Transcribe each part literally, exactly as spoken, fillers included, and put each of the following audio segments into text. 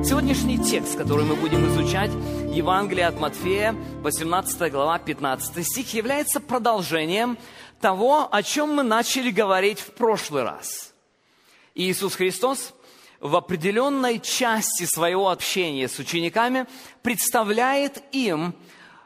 Сегодняшний текст, который мы будем изучать, Евангелие от Матфея, восемнадцатая глава, пятнадцатый стих, является продолжением того, о чем мы начали говорить в прошлый раз. И Иисус Христос в определенной части своего общения с учениками представляет им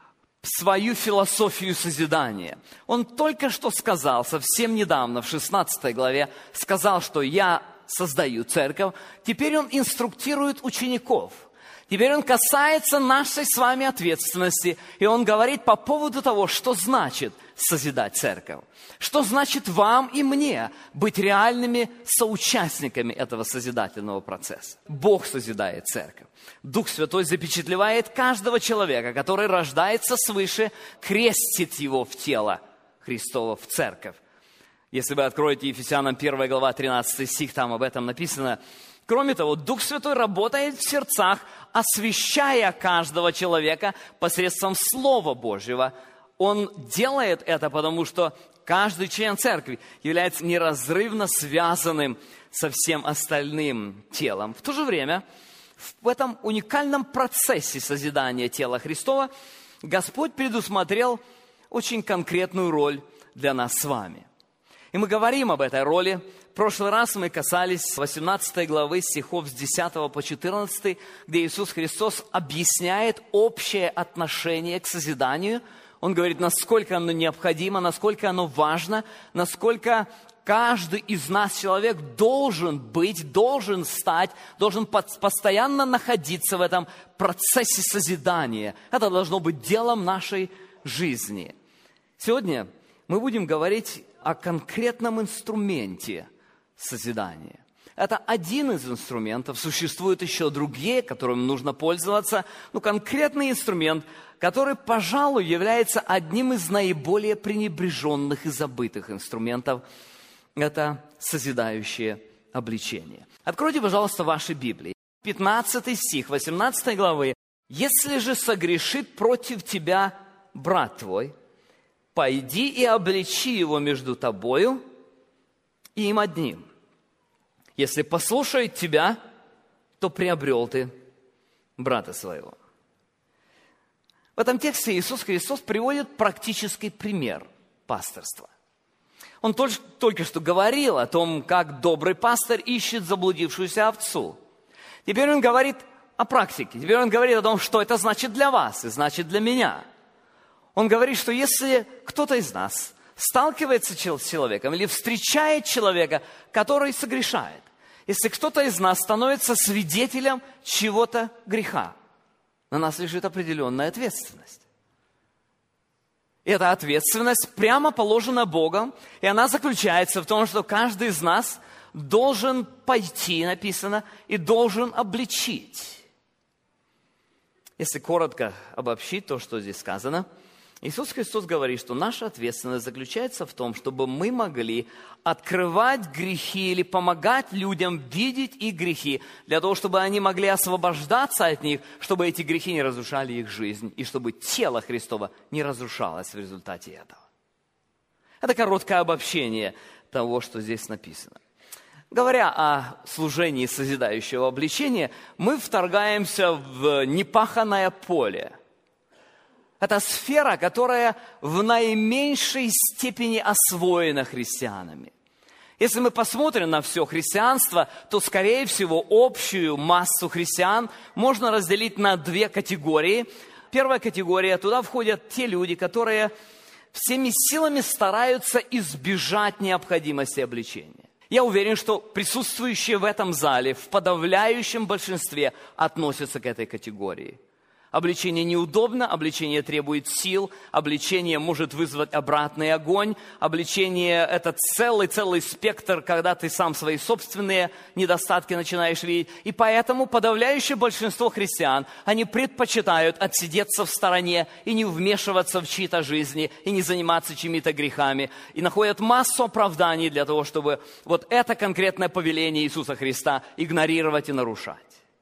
свою философию созидания. Он только что сказал, совсем недавно, в шестнадцатой главе, сказал, что «Я создаю церковь». Теперь он инструктирует учеников. Теперь он касается нашей с вами ответственности. И он говорит по поводу того, что значит созидать церковь. Что значит вам и мне быть реальными соучастниками этого созидательного процесса. Бог созидает церковь. Дух Святой запечатлевает каждого человека, который рождается свыше, крестит его в тело Христово, в церковь. Если вы откроете Ефесянам первая глава, тринадцатый стих, там об этом написано. Кроме того, Дух Святой работает в сердцах, освящая каждого человека посредством Слова Божьего. Он делает это, потому что каждый член церкви является неразрывно связанным со всем остальным телом. В то же время, в этом уникальном процессе созидания тела Христова Господь предусмотрел очень конкретную роль для нас с вами. И мы говорим об этой роли. В прошлый раз мы касались восемнадцатой главы стихов с десятого по четырнадцатый, где Иисус Христос объясняет общее отношение к созиданию. Он говорит, насколько оно необходимо, насколько оно важно, насколько каждый из нас, человек, должен быть, должен стать, должен постоянно находиться в этом процессе созидания. Это должно быть делом нашей жизни. Сегодня мы будем говорить о конкретном инструменте созидания. Это один из инструментов, существуют еще другие, которым нужно пользоваться, но конкретный инструмент, который, пожалуй, является одним из наиболее пренебреженных и забытых инструментов, это созидающее обличение. Откройте, пожалуйста, ваши Библии. пятнадцатый стих восемнадцатой главы. «Если же согрешит против тебя брат твой, пойди и обличи его между тобою и им одним. Если послушает тебя, то приобрел ты брата своего». В этом тексте Иисус Христос приводит практический пример пасторства. Он только, только что говорил о том, как добрый пастырь ищет заблудившуюся овцу. Теперь он говорит о практике. Теперь он говорит о том, что это значит для вас и значит для меня. Он говорит, что если кто-то из нас сталкивается с человеком или встречает человека, который согрешает, если кто-то из нас становится свидетелем чего-то греха, на нас лежит определенная ответственность. И эта ответственность прямо положена Богом, и она заключается в том, что каждый из нас должен пойти, написано, и должен обличить. Если коротко обобщить то, что здесь сказано, Иисус Христос говорит, что наша ответственность заключается в том, чтобы мы могли открывать грехи или помогать людям видеть их грехи, для того, чтобы они могли освобождаться от них, чтобы эти грехи не разрушали их жизнь, и чтобы тело Христово не разрушалось в результате этого. Это короткое обобщение того, что здесь написано. Говоря о служении созидающего обличения, мы вторгаемся в непаханное поле. Это сфера, которая в наименьшей степени освоена христианами. Если мы посмотрим на все христианство, то, скорее всего, общую массу христиан можно разделить на две категории. Первая категория, туда входят те люди, которые всеми силами стараются избежать необходимости обличения. Я уверен, что присутствующие в этом зале в подавляющем большинстве относятся к этой категории. Обличение неудобно, обличение требует сил, обличение может вызвать обратный огонь, обличение – это целый-целый спектр, когда ты сам свои собственные недостатки начинаешь видеть. И поэтому подавляющее большинство христиан, они предпочитают отсидеться в стороне и не вмешиваться в чьи-то жизни, и не заниматься чьими-то грехами, и находят массу оправданий для того, чтобы вот это конкретное повеление Иисуса Христа игнорировать и нарушать.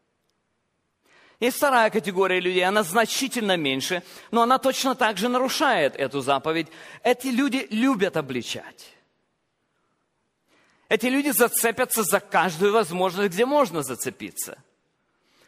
Есть вторая категория людей, она значительно меньше, но она точно так же нарушает эту заповедь. Эти люди любят обличать. Эти люди зацепятся за каждую возможность, где можно зацепиться.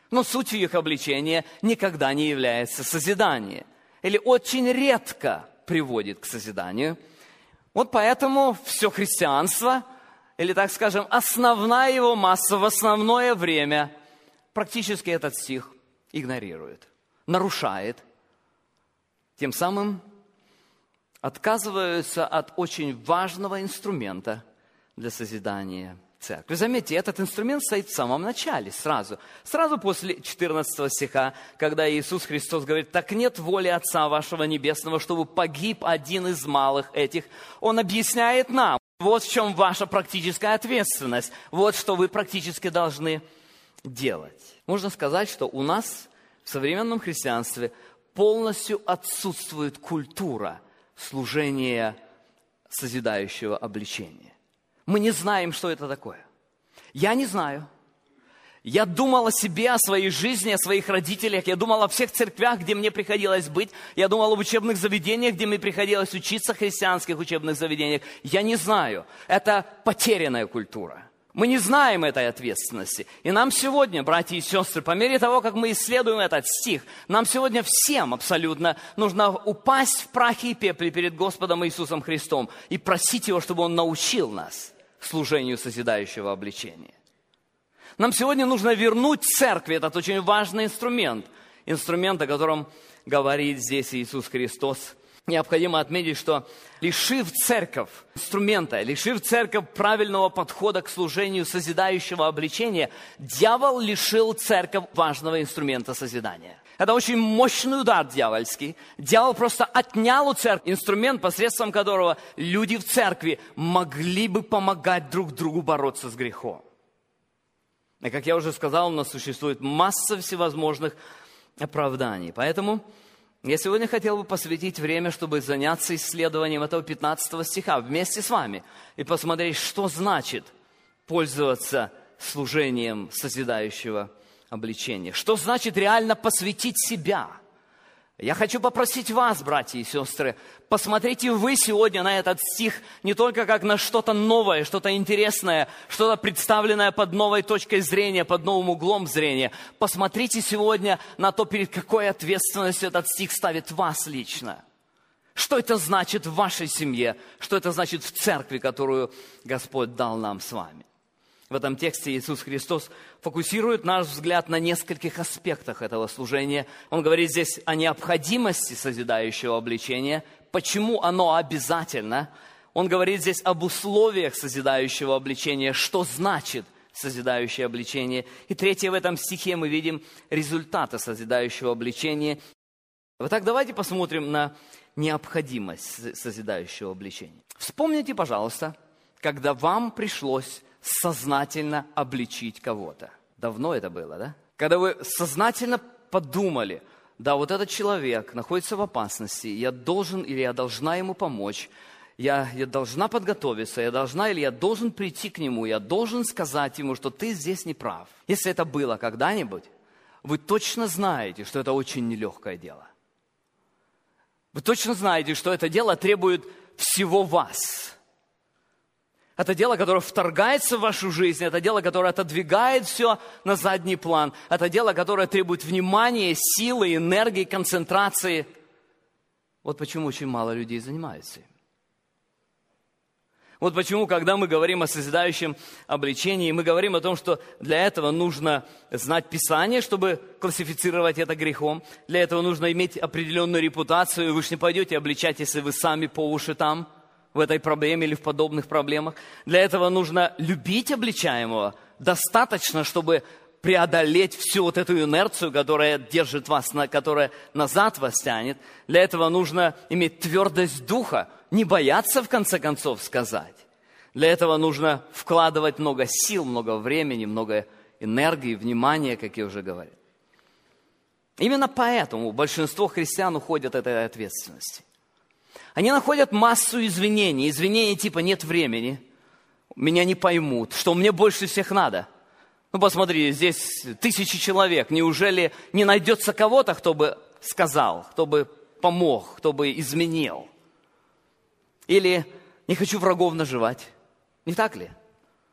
Но сутью их обличения никогда не является созидание. Или очень редко приводит к созиданию. Вот поэтому все христианство, или, так скажем, основная его масса в основное время практически этот стих игнорирует, нарушает. Тем самым отказываются от очень важного инструмента для созидания церкви. Заметьте, этот инструмент стоит в самом начале, сразу. Сразу после четырнадцатого стиха, когда Иисус Христос говорит: «Так нет воли Отца вашего Небесного, чтобы погиб один из малых этих». Он объясняет нам, вот в чем ваша практическая ответственность, вот что вы практически должны делать. Можно сказать, что у нас в современном христианстве полностью отсутствует культура служения созидающего обличения. Мы не знаем, что это такое. Я не знаю. Я думал о себе, о своей жизни, о своих родителях. Я думал о всех церквях, где мне приходилось быть. Я думал об учебных заведениях, где мне приходилось учиться, христианских учебных заведениях. Я не знаю. Это потерянная культура. Мы не знаем этой ответственности. И нам сегодня, братья и сестры, по мере того, как мы исследуем этот стих, нам сегодня всем абсолютно нужно упасть в прахе и пепле перед Господом Иисусом Христом и просить Его, чтобы Он научил нас служению созидающего обличения. Нам сегодня нужно вернуть церкви этот очень важный инструмент, инструмент, о котором говорит здесь Иисус Христос. Необходимо отметить, что лишив церковь инструмента, лишив церковь правильного подхода к служению созидающего обличения, дьявол лишил церковь важного инструмента созидания. Это очень мощный удар дьявольский. Дьявол просто отнял у церкви инструмент, посредством которого люди в церкви могли бы помогать друг другу бороться с грехом. И, как я уже сказал, у нас существует масса всевозможных оправданий. Поэтому я сегодня хотел бы посвятить время, чтобы заняться исследованием этого пятнадцатого стиха вместе с вами и посмотреть, что значит пользоваться служением созидающего обличения. Что значит реально посвятить себя? Я хочу попросить вас, братья и сестры, посмотрите вы сегодня на этот стих не только как на что-то новое, что-то интересное, что-то представленное под новой точкой зрения, под новым углом зрения. Посмотрите сегодня на то, перед какой ответственностью этот стих ставит вас лично. Что это значит в вашей семье? Что это значит в церкви, которую Господь дал нам с вами? В этом тексте Иисус Христос фокусирует наш взгляд на нескольких аспектах этого служения. Он говорит здесь о необходимости созидающего обличения, почему оно обязательно. Он говорит здесь об условиях созидающего обличения, что значит созидающее обличение. И третье, в этом стихе мы видим результаты созидающего обличения. Вот так давайте посмотрим на необходимость созидающего обличения. Вспомните, пожалуйста, когда вам пришлось сознательно обличить кого-то. Давно это было, да? Когда вы сознательно подумали: да, вот этот человек находится в опасности, я должен или я должна ему помочь, я, я должна подготовиться, я должна или я должен прийти к нему, я должен сказать ему, что ты здесь не прав. Если это было когда-нибудь, вы точно знаете, что это очень нелегкое дело. Вы точно знаете, что это дело требует всего вас. Это дело, которое вторгается в вашу жизнь, это дело, которое отодвигает все на задний план, это дело, которое требует внимания, силы, энергии, концентрации. Вот почему очень мало людей занимаются им. Вот почему, когда мы говорим о созидающем обличении, мы говорим о том, что для этого нужно знать Писание, чтобы классифицировать это грехом. Для этого нужно иметь определенную репутацию. Вы же не пойдете обличать, если вы сами по уши там, в этой проблеме или в подобных проблемах. Для этого нужно любить обличаемого. Достаточно, чтобы преодолеть всю вот эту инерцию, которая держит вас, которая назад вас тянет. Для этого нужно иметь твердость духа, не бояться, в конце концов, сказать. Для этого нужно вкладывать много сил, много времени, много энергии, внимания, как я уже говорил. Именно поэтому большинство христиан уходят от этой ответственности. Они находят массу извинений. Извинений типа «нет времени», «меня не поймут», «что мне больше всех надо». Ну, посмотри, здесь тысячи человек. Неужели не найдется кого-то, кто бы сказал, кто бы помог, кто бы изменил? Или «не хочу врагов наживать». Не так ли?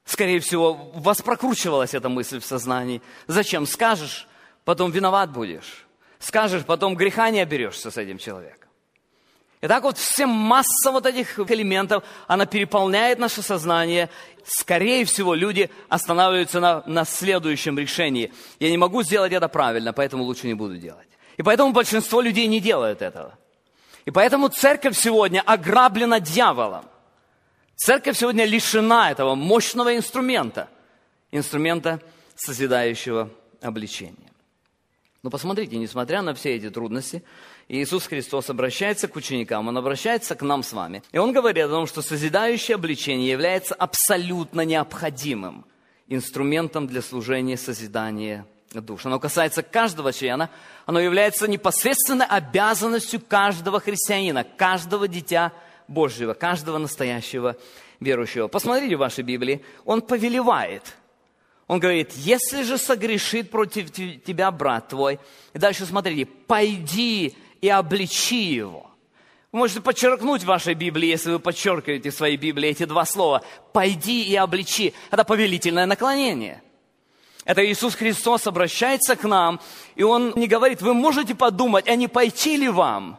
Скорее всего, у вас прокручивалась эта мысль в сознании. Зачем? Скажешь, потом виноват будешь. Скажешь, потом греха не оберешься с этим человеком. И так вот вся масса вот этих элементов, она переполняет наше сознание. Скорее всего, люди останавливаются на, на следующем решении. Я не могу сделать это правильно, поэтому лучше не буду делать. И поэтому большинство людей не делают этого. И поэтому церковь сегодня ограблена дьяволом. Церковь сегодня лишена этого мощного инструмента, инструмента созидающего обличения. Но посмотрите, несмотря на все эти трудности, Иисус Христос обращается к ученикам, Он обращается к нам с вами. И Он говорит о том, что созидающее обличение является абсолютно необходимым инструментом для служения созидания душ. Оно касается каждого члена, оно является непосредственной обязанностью каждого христианина, каждого дитя Божьего, каждого настоящего верующего. Посмотрите в вашей Библии, Он повелевает. Он говорит, если же согрешит против тебя брат твой, и дальше смотрите, пойди и обличи его. Вы можете подчеркнуть в вашей Библии, если вы подчеркиваете в своей Библии эти два слова, пойди и обличи. Это повелительное наклонение. Это Иисус Христос обращается к нам, и Он не говорит, вы можете подумать, а не пойти ли вам?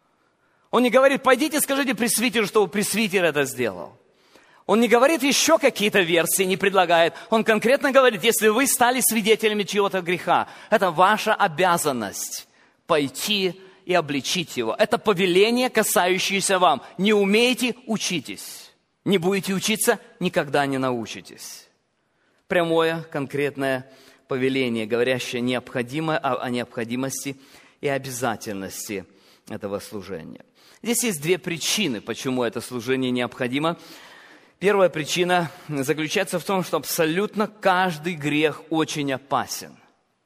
Он не говорит, пойдите, скажите пресвитеру, что пресвитер это сделал. Он не говорит еще какие-то версии, не предлагает. Он конкретно говорит, если вы стали свидетелями чьего-то греха, это ваша обязанность пойти и обличить его. Это повеление, касающееся вам. Не умеете – учитесь. Не будете учиться – никогда не научитесь. Прямое, конкретное повеление, говорящее необходимое о необходимости и обязательности этого служения. Здесь есть две причины, почему это служение необходимо. Первая причина заключается в том, что абсолютно каждый грех очень опасен.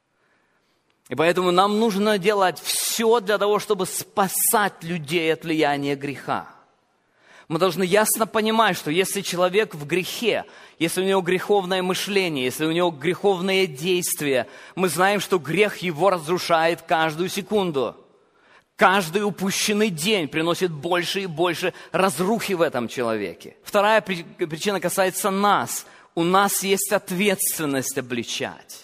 И поэтому нам нужно делать все для того, чтобы спасать людей от влияния греха. Мы должны ясно понимать, что если человек в грехе, если у него греховное мышление, если у него греховные действия, мы знаем, что грех его разрушает каждую секунду. Каждый упущенный день приносит больше и больше разрухи в этом человеке. Вторая причина касается нас. У нас есть ответственность обличать.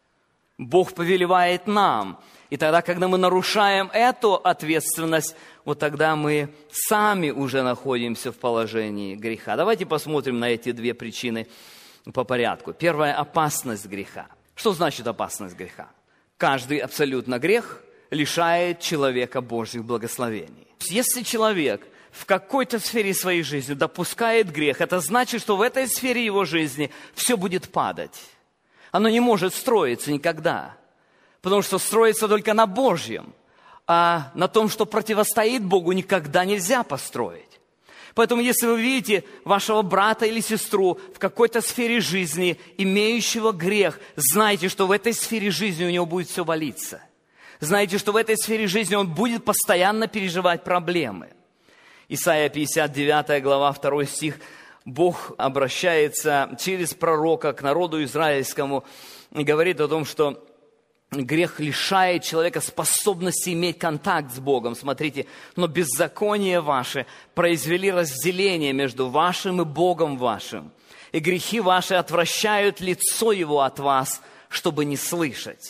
Бог повелевает нам. И тогда, когда мы нарушаем эту ответственность, вот тогда мы сами уже находимся в положении греха. Давайте посмотрим на эти две причины по порядку. Первая – опасность греха. Что значит опасность греха? Каждый абсолютно грех лишает человека Божьих благословений. Если человек в какой-то сфере своей жизни допускает грех, это значит, что в этой сфере его жизни все будет падать. Оно не может строиться никогда, потому что строится только на Божьем, а на том, что противостоит Богу, никогда нельзя построить. Поэтому, если вы видите вашего брата или сестру в какой-то сфере жизни, имеющего грех, знайте, что в этой сфере жизни у него будет все валиться. Знаете, что в этой сфере жизни он будет постоянно переживать проблемы. Исайя пятьдесят девятая глава, второй стих. Бог обращается через пророка к народу израильскому и говорит о том, что грех лишает человека способности иметь контакт с Богом. Смотрите, но беззаконие ваше произвели разделение между вашим и Богом вашим. И грехи ваши отвращают лицо Его от вас, чтобы не слышать.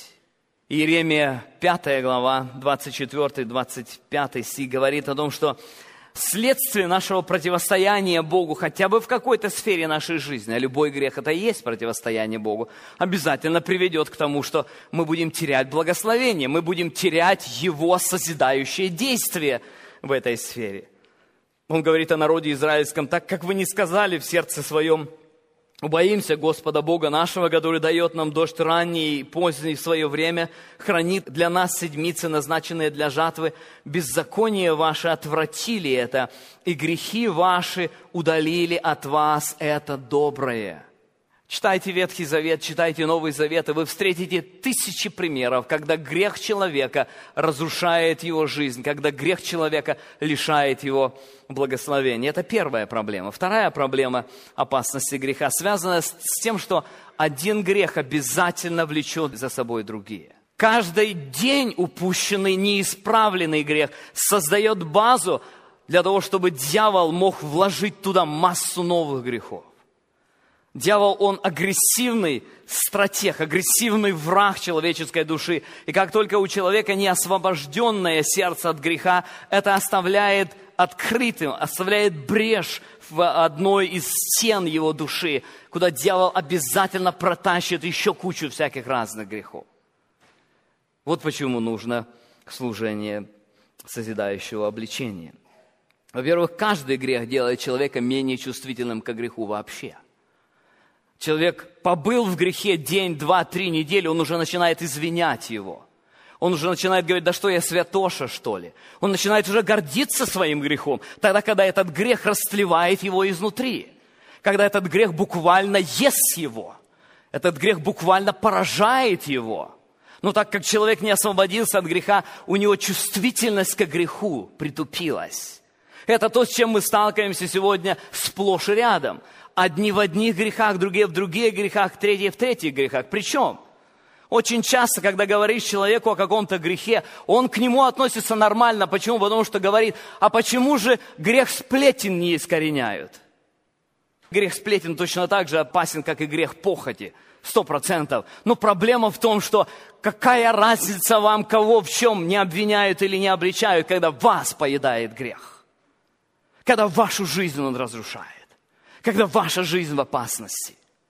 Иеремия пятая глава, двадцать четвёртый двадцать пятый стих говорит о том, что вследствие нашего противостояния Богу хотя бы в какой-то сфере нашей жизни, а любой грех это и есть противостояние Богу, обязательно приведет к тому, что мы будем терять благословение, мы будем терять Его созидающее действие в этой сфере. Он говорит о народе израильском: так как вы не сказали в сердце своем, убоимся Господа Бога нашего, который дает нам дождь ранний и поздний в свое время, хранит для нас седмицы, назначенные для жатвы. Беззаконие ваше отвратили это, и грехи ваши удалили от вас это доброе. Читайте Ветхий Завет, читайте Новый Завет, и вы встретите тысячи примеров, когда грех человека разрушает его жизнь, когда грех человека лишает его благословения. Это первая проблема. Вторая проблема опасности греха связана с тем, что один грех обязательно влечет за собой другие. Каждый день упущенный, неисправленный грех создает базу для того, чтобы дьявол мог вложить туда массу новых грехов. Дьявол, он агрессивный стратег, агрессивный враг человеческой души. И как только у человека не освобожденное сердце от греха, это оставляет открытым, оставляет брешь в одной из стен его души, куда дьявол обязательно протащит еще кучу всяких разных грехов. Вот почему нужно служение созидающего обличения. Во-первых, каждый грех делает человека менее чувствительным к греху вообще. Человек побыл в грехе день, два, три недели, он уже начинает извинять его. Он уже начинает говорить, да что я святоша, что ли? Он начинает уже гордиться своим грехом, тогда, когда этот грех растлевает его изнутри. Когда этот грех буквально ест его. Этот грех буквально поражает его. Но так как человек не освободился от греха, у него чувствительность к греху притупилась. Это то, с чем мы сталкиваемся сегодня сплошь и рядом. Одни в одних грехах, другие в других грехах, третьи в третьих грехах. Причем, очень часто, когда говоришь человеку о каком-то грехе, он к нему относится нормально. Почему? Потому что говорит, а почему же грех сплетен не искореняют? Грех сплетен точно так же опасен, как и грех похоти. Сто процентов. Но проблема в том, что какая разница вам, кого в чем не обвиняют или не обличают, когда вас поедает грех. Когда вашу жизнь он разрушает. Когда ваша жизнь в опасности.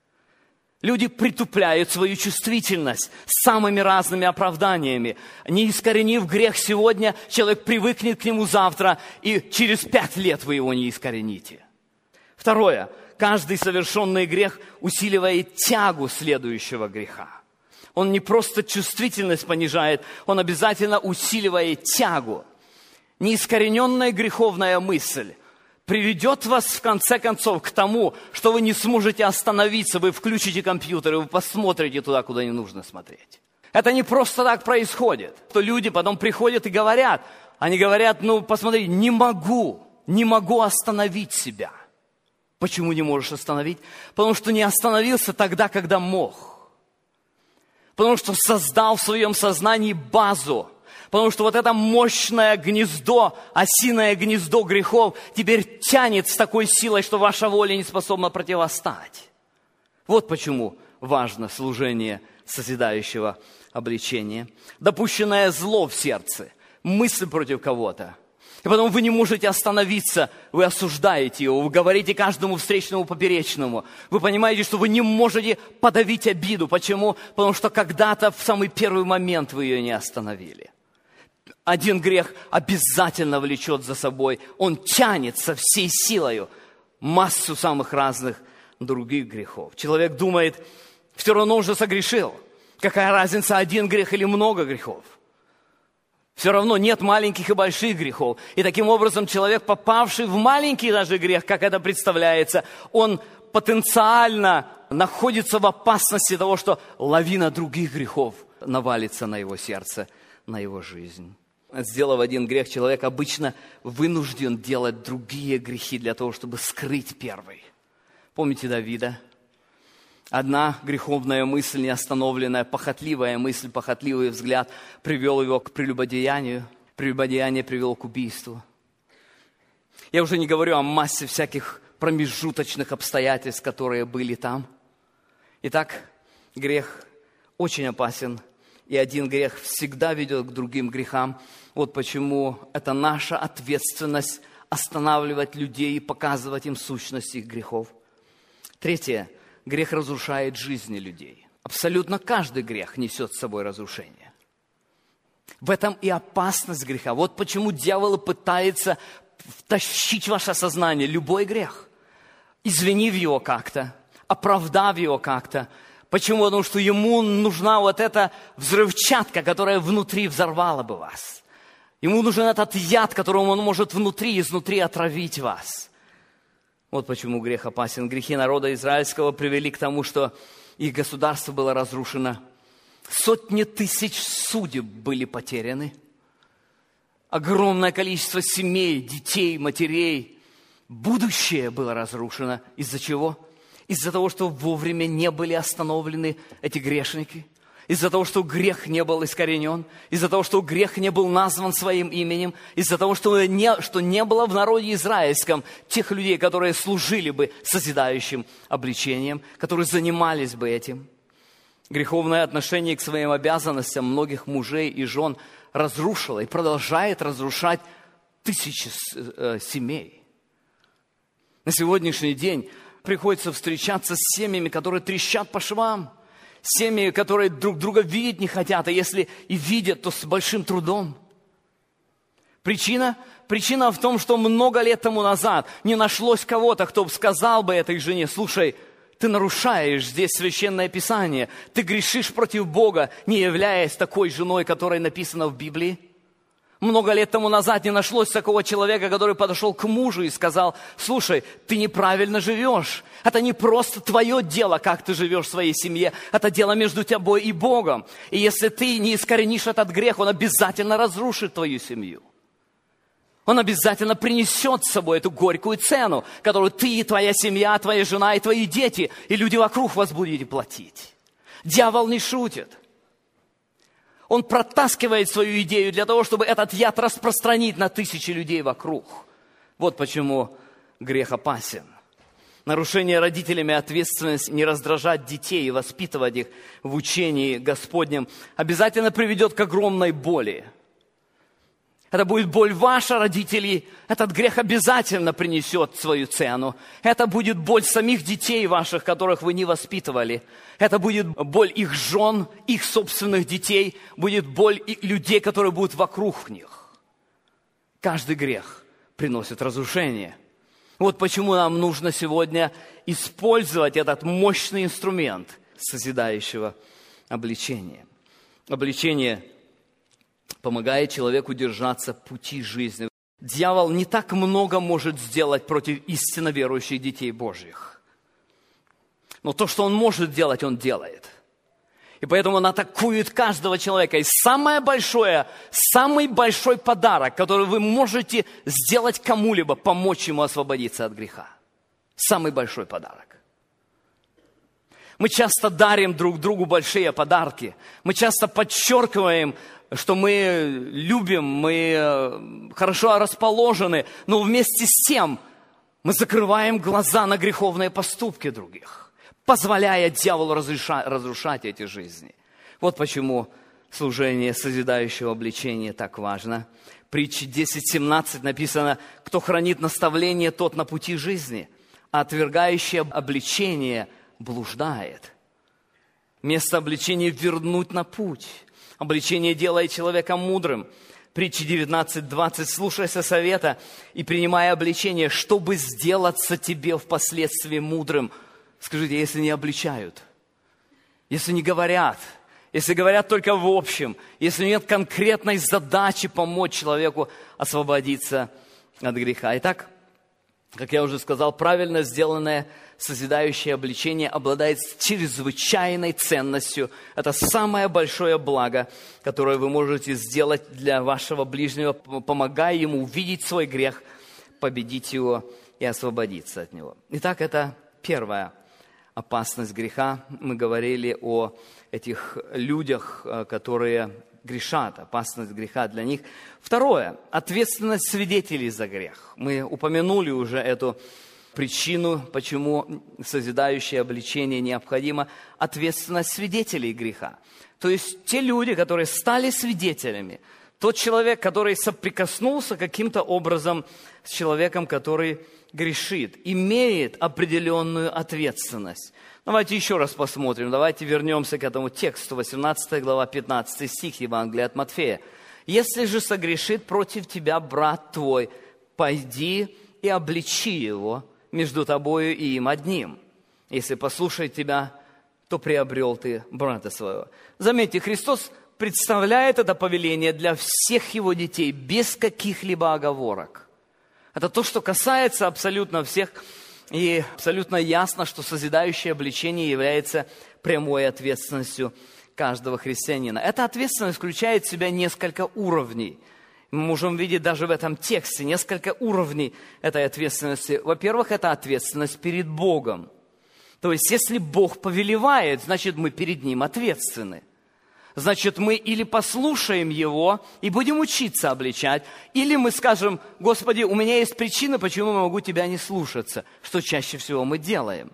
Люди притупляют свою чувствительность самыми разными оправданиями. Не искоренив грех сегодня, человек привыкнет к нему завтра, и через пять лет вы его не искорените. Второе. Каждый совершенный грех усиливает тягу следующего греха. Он не просто чувствительность понижает, он обязательно усиливает тягу. Неискорененная греховная мысль приведет вас в конце концов к тому, что вы не сможете остановиться, вы включите компьютер и вы посмотрите туда, куда не нужно смотреть. Это не просто так происходит. То люди потом приходят и говорят, они говорят, ну посмотри, не могу, не могу остановить себя. Почему не можешь остановить? Потому что не остановился тогда, когда мог. Потому что создал в своем сознании базу. Потому что вот это мощное гнездо, осиное гнездо грехов теперь тянет с такой силой, что ваша воля не способна противостать. Вот почему важно служение созидающего обличения. Допущенное зло в сердце, мысль против кого-то. И потом вы не можете остановиться, вы осуждаете его, вы говорите каждому встречному поперечному. Вы понимаете, что вы не можете подавить обиду. Почему? Потому что когда-то в самый первый момент вы ее не остановили. Один грех обязательно влечет за собой, он тянет со всей силою массу самых разных других грехов. Человек думает, все равно уже согрешил. Какая разница, один грех или много грехов? Все равно нет маленьких и больших грехов. И таким образом человек, попавший в маленький даже грех, как это представляется, он потенциально находится в опасности того, что лавина других грехов навалится на его сердце, на его жизнь. Сделав один грех, человек обычно вынужден делать другие грехи для того, чтобы скрыть первый. Помните Давида? Одна греховная мысль, неостановленная, похотливая мысль, похотливый взгляд привел его к прелюбодеянию. Прелюбодеяние привело к убийству. Я уже не говорю о массе всяких промежуточных обстоятельств, которые были там. Итак, грех очень опасен, и один грех всегда ведет к другим грехам. Вот почему это наша ответственность останавливать людей и показывать им сущность их грехов. Третье. Грех разрушает жизни людей. Абсолютно каждый грех несет с собой разрушение. В этом и опасность греха. Вот почему дьявол пытается втащить в ваше сознание любой грех, извинив его как-то, оправдав его как-то. Почему? Потому что ему нужна вот эта взрывчатка, которая внутри взорвала бы вас. Ему нужен этот яд, которым он может внутри, изнутри отравить вас. Вот почему грех опасен. Грехи народа израильского привели к тому, что их государство было разрушено. Сотни тысяч судеб были потеряны. Огромное количество семей, детей, матерей. Будущее было разрушено. Из-за чего? Из-за того, что вовремя не были остановлены эти грешники. из-за того, что грех не был искоренен, из-за того, что грех не был назван своим именем, из-за того, что не, что не было в народе израильском тех людей, которые служили бы созидающим обличением, которые занимались бы этим. Греховное отношение к своим обязанностям многих мужей и жен разрушило и продолжает разрушать тысячи семей. На сегодняшний день приходится встречаться с семьями, которые трещат по швам, семьи, которые друг друга видеть не хотят, а если и видят, то с большим трудом. Причина? Причина в том, что много лет тому назад не нашлось кого-то, кто сказал бы этой жене: слушай, ты нарушаешь здесь Священное Писание, ты грешишь против Бога, не являясь такой женой, которая написана в Библии. Много лет тому назад не нашлось такого человека, который подошел к мужу и сказал: слушай, ты неправильно живешь. Это не просто твое дело, как ты живешь в своей семье. Это дело между тобой и Богом. И если ты не искоренишь этот грех, он обязательно разрушит твою семью. Он обязательно принесет с собой эту горькую цену, которую ты и твоя семья, твоя жена и твои дети, и люди вокруг вас будете платить. Дьявол не шутит. Он протаскивает свою идею для того, чтобы этот яд распространить на тысячи людей вокруг. Вот почему грех опасен. Нарушение родителями ответственности не раздражать детей и воспитывать их в учении Господнем обязательно приведет к огромной боли. Это будет боль ваша, родителей. Этот грех обязательно принесет свою цену. Это будет боль самих детей ваших, которых вы не воспитывали. Это будет боль их жен, их собственных детей. Будет боль людей, которые будут вокруг них. Каждый грех приносит разрушение. Вот почему нам нужно сегодня использовать этот мощный инструмент созидающего обличения. Обличение помогает человеку держаться пути жизни. Дьявол не так много может сделать против истинно верующих детей Божьих. Но то, что он может делать, он делает. И поэтому он атакует каждого человека. И самое большое, самый большой подарок, который вы можете сделать кому-либо, помочь ему освободиться от греха. Самый большой подарок. Мы часто дарим друг другу большие подарки. Мы часто подчеркиваем, что мы любим, мы хорошо расположены, но вместе с тем мы закрываем глаза на греховные поступки других, позволяя дьяволу разрушать, разрушать эти жизни. Вот почему служение созидающего обличения так важно. Притча десять семнадцать написано: кто хранит наставление, тот на пути жизни, а отвергающий обличение блуждает. Вместо обличения вернуть на путь. Обличение делает человека мудрым. Притча девятнадцать двадцать. Слушайся совета и принимай обличение, чтобы сделаться тебе впоследствии мудрым. Скажите, если не обличают, если не говорят, если говорят только в общем, если нет конкретной задачи помочь человеку освободиться от греха. Итак, как я уже сказал, правильно сделанное созидающее обличение обладает чрезвычайной ценностью. Это самое большое благо, которое вы можете сделать для вашего ближнего, помогая ему увидеть свой грех, победить его и освободиться от него. Итак, это первая опасность греха. Мы говорили о этих людях, которые грешат, опасность греха для них. Второе, ответственность свидетелей за грех. Мы упомянули уже эту причину, почему созидающее обличение необходимо, ответственность свидетелей греха. То есть те люди, которые стали свидетелями, тот человек, который соприкоснулся каким-то образом с человеком, который грешит, имеет определенную ответственность. Давайте еще раз посмотрим, давайте вернемся к этому тексту, восемнадцатая глава, пятнадцатый стих Евангелия от Матфея. «Если же согрешит против тебя брат твой, пойди и обличи его между тобою и им одним. Если послушает тебя, то приобрел ты брата своего». Заметьте, Христос представляет это повеление для всех его детей, без каких-либо оговорок. Это то, что касается абсолютно всех, и абсолютно ясно, что созидающее обличение является прямой ответственностью каждого христианина. Эта ответственность включает в себя несколько уровней. Мы можем видеть даже в этом тексте несколько уровней этой ответственности. Во-первых, это ответственность перед Богом. То есть, если Бог повелевает, значит, мы перед Ним ответственны. Значит, мы или послушаем Его и будем учиться обличать, или мы скажем: Господи, у меня есть причина, почему я могу Тебя не слушаться, что чаще всего мы делаем.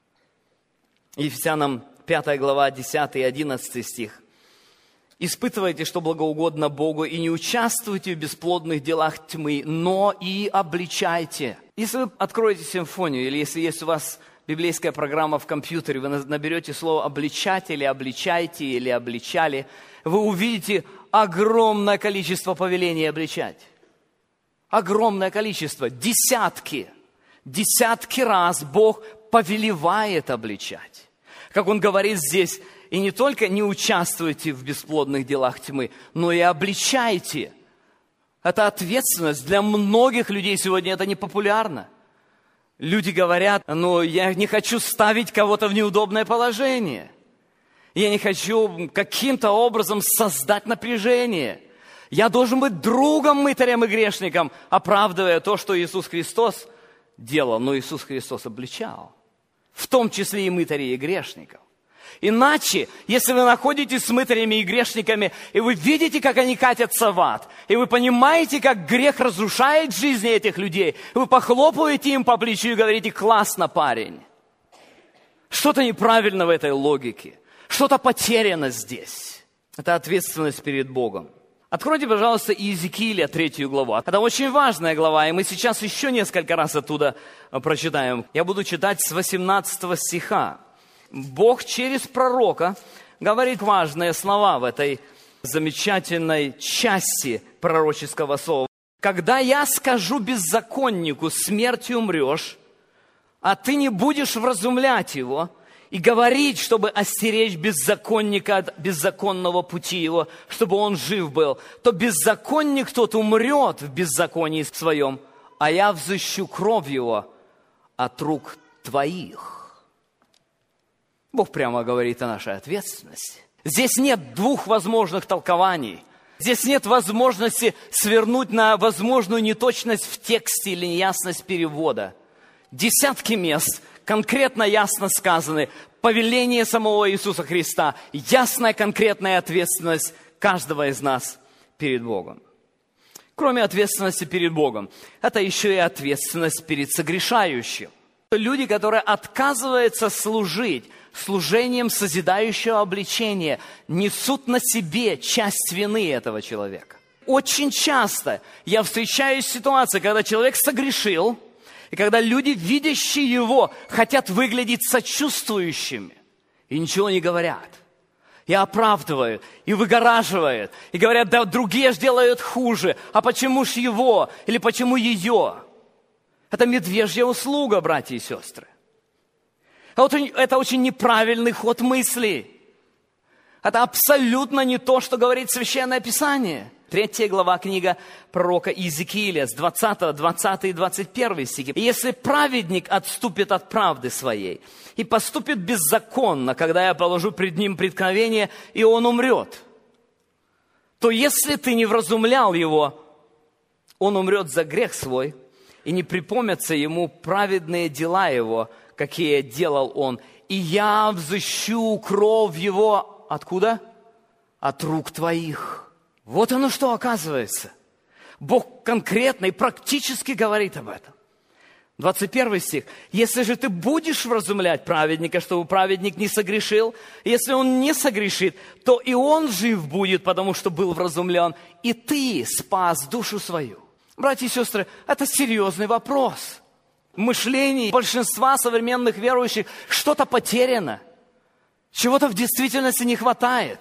Ефесянам пятая глава, десятый и одиннадцатый стих. «Испытывайте, что благоугодно Богу, и не участвуйте в бесплодных делах тьмы, но и обличайте». Если вы откроете симфонию, или если есть у вас библейская программа в компьютере, вы наберете слово «обличать» или «обличайте» или «обличали», вы увидите огромное количество повелений обличать. Огромное количество, десятки, десятки раз Бог повелевает обличать. Как Он говорит здесь: и не только не участвуйте в бесплодных делах тьмы, но и обличайте. Это ответственность. Для многих людей сегодня это не популярно. Люди говорят: ну, я не хочу ставить кого-то в неудобное положение. Я не хочу каким-то образом создать напряжение. Я должен быть другом мытарям и грешникам, оправдывая то, что Иисус Христос делал. Но Иисус Христос обличал, в том числе и мытарей и грешников. Иначе, если вы находитесь с мытарями и грешниками, и вы видите, как они катятся в ад, и вы понимаете, как грех разрушает жизни этих людей, вы похлопываете им по плечу и говорите: классно, парень. Что-то неправильно в этой логике, что-то потеряно здесь. Это ответственность перед Богом. Откройте, пожалуйста, Иезекииля третью главу. Это очень важная глава, и мы сейчас еще несколько раз оттуда прочитаем. Я буду читать с восемнадцатого стиха. Бог через пророка говорит важные слова в этой замечательной части пророческого слова. «Когда я скажу беззаконнику: смертью умрешь, а ты не будешь вразумлять его и говорить, чтобы остеречь беззаконника от беззаконного пути его, чтобы он жив был, то беззаконник тот умрет в беззаконии своем, а я взыщу кровь его от рук твоих». Бог прямо говорит о нашей ответственности. Здесь нет двух возможных толкований. Здесь нет возможности свернуть на возможную неточность в тексте или неясность перевода. Десятки мест конкретно ясно сказаны. Повеление самого Иисуса Христа. Ясная конкретная ответственность каждого из нас перед Богом. Кроме ответственности перед Богом, это еще и ответственность перед согрешающим. Люди, которые отказываются служить служением созидающего обличения, несут на себе часть вины этого человека. Очень часто я встречаюсь в ситуации, когда человек согрешил, и когда люди, видящие его, хотят выглядеть сочувствующими, и ничего не говорят. И оправдывают, и выгораживают, и говорят: да другие ж делают хуже, а почему ж его, или почему ее? Это медвежья услуга, братья и сестры. Это очень неправильный ход мысли. Это абсолютно не то, что говорит Священное Писание. Третья глава книга пророка Иезекииля с двадцатого, двадцатый и двадцать первый стихи. «Если праведник отступит от правды своей и поступит беззаконно, когда я положу пред ним преткновение, и он умрет, то если ты не вразумлял его, он умрет за грех свой, и не припомнятся ему праведные дела его, какие делал он, и я взыщу кровь его». Откуда? От рук твоих. Вот оно что оказывается. Бог конкретно и практически говорит об этом. двадцать первый стих. «Если же ты будешь вразумлять праведника, чтобы праведник не согрешил, если он не согрешит, то и он жив будет, потому что был вразумлен, и ты спас душу свою». Братья и сестры, это серьезный вопрос. В мышлении большинства современных верующих что-то потеряно. Чего-то в действительности не хватает.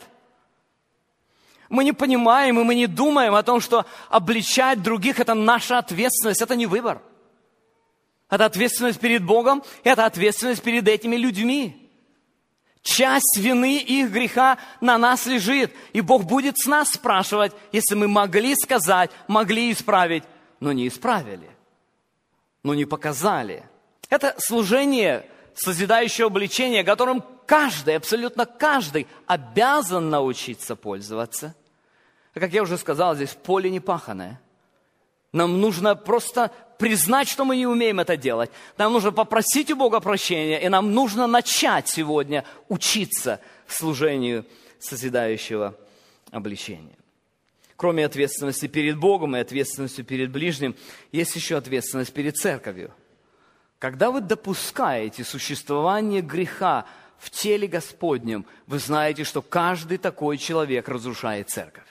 Мы не понимаем и мы не думаем о том, что обличать других – это наша ответственность, это не выбор. Это ответственность перед Богом, это ответственность перед этими людьми. Часть вины их греха на нас лежит, и Бог будет с нас спрашивать, если мы могли сказать, могли исправить, но не исправили, но не показали. Это служение созидающего обличения, которым каждый, абсолютно каждый обязан научиться пользоваться. А как я уже сказал, здесь поле не паханое. Нам нужно просто признать, что мы не умеем это делать. Нам нужно попросить у Бога прощения, и нам нужно начать сегодня учиться служению созидающего обличения. Кроме ответственности перед Богом и ответственности перед ближним, есть еще ответственность перед церковью. Когда вы допускаете существование греха в теле Господнем, вы знаете, что каждый такой человек разрушает церковь.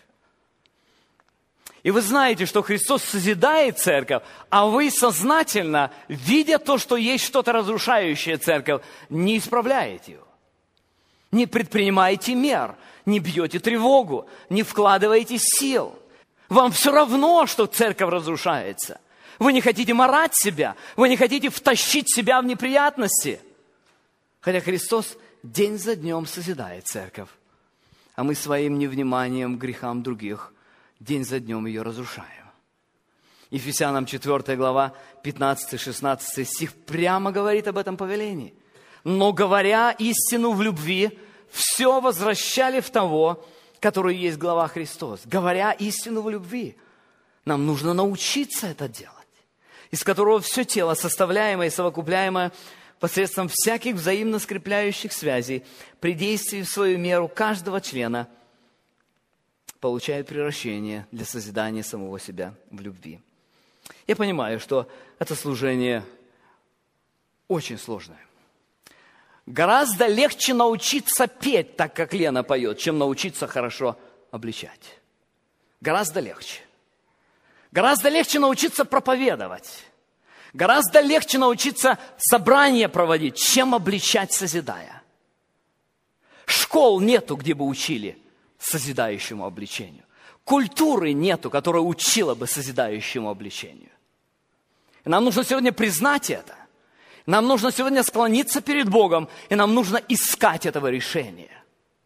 И вы знаете, что Христос созидает церковь, а вы сознательно, видя то, что есть что-то разрушающее церковь, не исправляете его. Не предпринимаете мер, не бьете тревогу, не вкладываете сил. Вам все равно, что церковь разрушается. Вы не хотите марать себя, вы не хотите втащить себя в неприятности. Хотя Христос день за днем созидает церковь, а мы своим невниманием к грехам других день за днем ее разрушаем. Ефесянам четвёртая глава, пятнадцатый-шестнадцатый стих прямо говорит об этом повелении. Но говоря истину в любви, все возвращали в того, который есть глава Христос. Говоря истину в любви, нам нужно научиться это делать, из которого все тело, составляемое и совокупляемое посредством всяких взаимно скрепляющих связей, при действии в свою меру каждого члена, получает превращение для созидания самого себя в любви. Я понимаю, что это служение очень сложное. Гораздо легче научиться петь так, как Лена поет, чем научиться хорошо обличать. Гораздо легче. Гораздо легче научиться проповедовать. Гораздо легче научиться собрания проводить, чем обличать, созидая. Школ нету, где бы учили созидающему обличению. Культуры нету, которая учила бы созидающему обличению. И нам нужно сегодня признать это. Нам нужно сегодня склониться перед Богом, и нам нужно искать этого решения.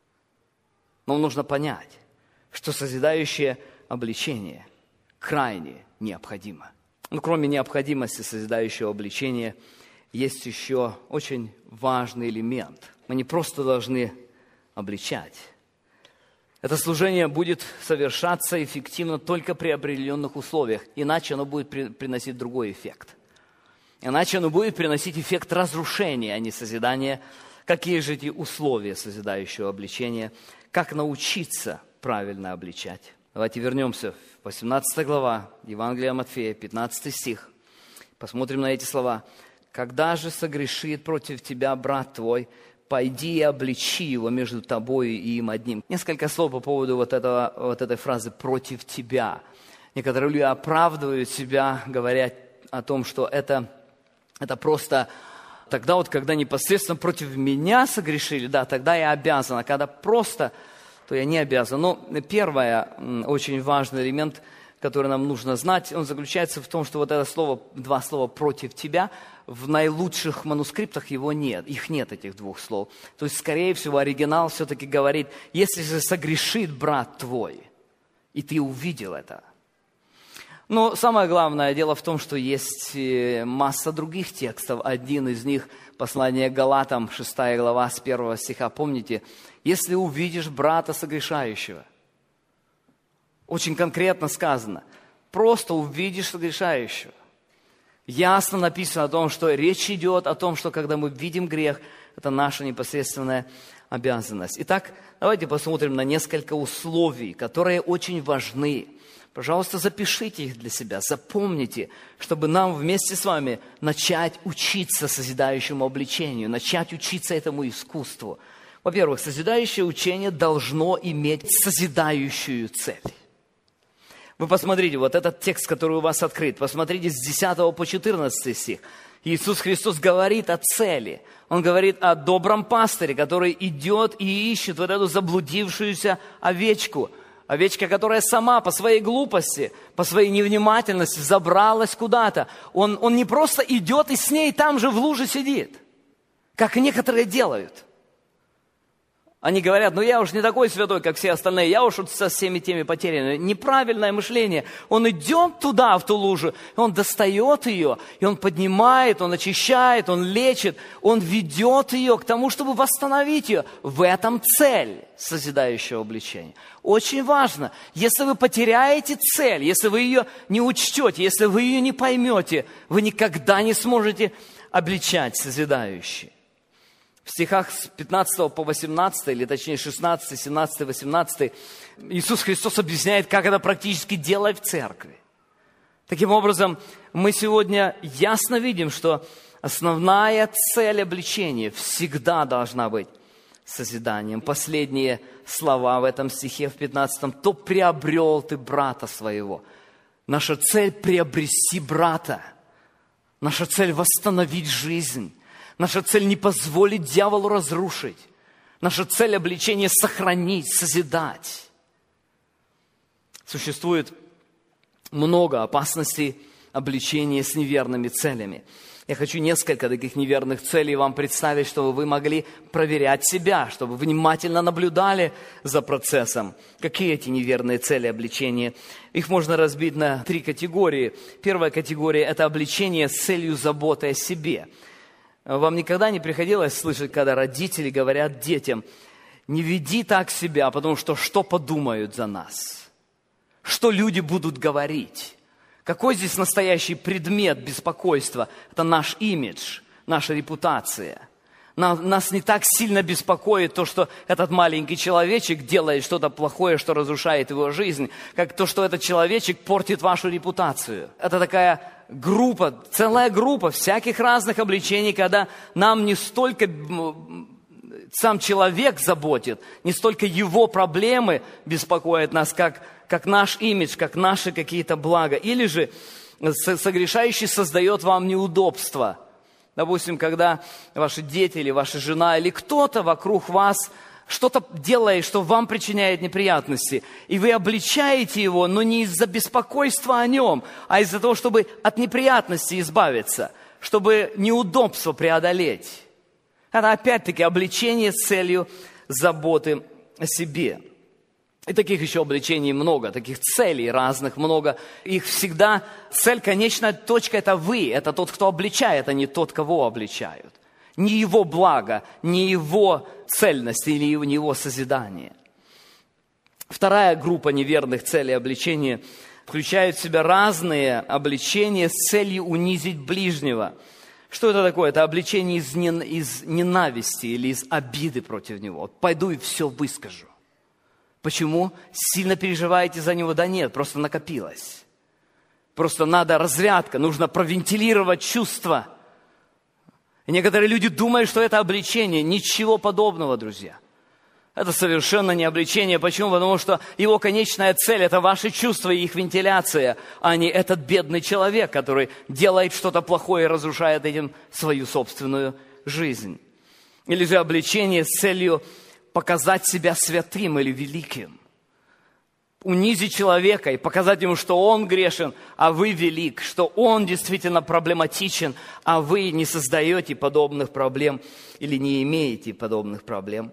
Нам нужно понять, что созидающее обличение крайне необходимо. Но кроме необходимости созидающего обличения, есть еще очень важный элемент. Мы не просто должны обличать. Это служение будет совершаться эффективно только при определенных условиях, иначе оно будет приносить другой эффект. Иначе оно будет приносить эффект разрушения, а не созидания. Какие же эти условия созидающего обличения? Как научиться правильно обличать? Давайте вернемся в восемнадцатая глава, Евангелия Матфея, пятнадцатый стих. Посмотрим на эти слова. «Когда же согрешит против тебя брат твой, пойди и обличи его между тобою и им одним». Несколько слов по поводу вот, этого, вот этой фразы «против тебя». Некоторые люди оправдывают себя, говоря о том, что это, это просто тогда вот, когда непосредственно против меня согрешили, да, тогда я обязан, а когда просто, то я не обязан. Но первое, очень важный элемент, который нам нужно знать, он заключается в том, что вот это слово, два слова «против тебя», в наилучших манускриптах его нет, их нет, этих двух слов. То есть, скорее всего, оригинал все-таки говорит, если же согрешит брат твой, и ты увидел это. Но самое главное дело в том, что есть масса других текстов. Один из них, послание Галатам, шестая глава, с первого стиха. Помните, если увидишь брата согрешающего, очень конкретно сказано, просто увидишь согрешающего. Ясно написано о том, что речь идет о том, что когда мы видим грех, это наша непосредственная обязанность. Итак, давайте посмотрим на несколько условий, которые очень важны. Пожалуйста, запишите их для себя, запомните, чтобы нам вместе с вами начать учиться созидающему обличению, начать учиться этому искусству. Во-первых, созидающее учение должно иметь созидающую цель. Вы посмотрите, вот этот текст, который у вас открыт, посмотрите с десятого по четырнадцатый стих. Иисус Христос говорит о цели. Он говорит о добром пастыре, который идет и ищет вот эту заблудившуюся овечку. Овечка, которая сама по своей глупости, по своей невнимательности забралась куда-то. Он, он не просто идет и с ней там же в луже сидит, как некоторые делают. Они говорят, ну я уж не такой святой, как все остальные, я уж со всеми теми потерянными. Неправильное мышление. Он идет туда, в ту лужу, он достает ее, и он поднимает, он очищает, он лечит, он ведет ее к тому, чтобы восстановить ее. В этом цель созидающего обличения. Очень важно, если вы потеряете цель, если вы ее не учтете, если вы ее не поймете, вы никогда не сможете обличать созидающий. В стихах с пятнадцатого по восемнадцатый, или точнее шестнадцатый, семнадцатый, восемнадцатый, Иисус Христос объясняет, как это практически делать в церкви. Таким образом, мы сегодня ясно видим, что основная цель обличения всегда должна быть созиданием. Последние слова в этом стихе, в пятнадцатом. «То приобрел ты брата своего». Наша цель – приобрести брата. Наша цель – восстановить жизнь. Наша цель – не позволить дьяволу разрушить. Наша цель – обличения сохранить, созидать. Существует много опасностей обличения с неверными целями. Я хочу несколько таких неверных целей вам представить, чтобы вы могли проверять себя, чтобы внимательно наблюдали за процессом. Какие эти неверные цели обличения? Их можно разбить на три категории. Первая категория – это обличение с целью заботы о себе. Вам никогда не приходилось слышать, когда родители говорят детям: «Не веди так себя, потому что что подумают за нас? Что люди будут говорить?» Какой здесь настоящий предмет беспокойства? Это наш имидж, наша репутация. Нас не так сильно беспокоит то, что этот маленький человечек делает что-то плохое, что разрушает его жизнь, как то, что этот человечек портит вашу репутацию. Это такая группа, целая группа всяких разных обличений, когда нам не столько сам человек заботит, не столько его проблемы беспокоят нас, как, как наш имидж, как наши какие-то блага. Или же согрешающий создает вам неудобства. Допустим, когда ваши дети или ваша жена или кто-то вокруг вас что-то делает, что вам причиняет неприятности, и вы обличаете его, но не из-за беспокойства о нем, а из-за того, чтобы от неприятностей избавиться, чтобы неудобства преодолеть. Это опять-таки обличение с целью заботы о себе. И таких еще обличений много, таких целей разных много. Их всегда, цель, конечная точка – это вы, это тот, кто обличает, а не тот, кого обличают. Не его благо, не его цельность или не его созидание. Вторая группа неверных целей обличения включает в себя разные обличения с целью унизить ближнего. Что это такое? Это обличение из, нен... из ненависти или из обиды против него. Вот пойду и все выскажу. Почему? Сильно переживаете за него? Да нет, просто накопилось. Просто надо разрядка, нужно провентилировать чувства. И некоторые люди думают, что это обличение. Ничего подобного, друзья. Это совершенно не обличение. Почему? Потому что его конечная цель – это ваши чувства и их вентиляция, а не этот бедный человек, который делает что-то плохое и разрушает этим свою собственную жизнь. Или же обличение с целью показать себя святым или великим. Унизить человека и показать ему, что он грешен, а вы велик, что он действительно проблематичен, а вы не создаете подобных проблем или не имеете подобных проблем.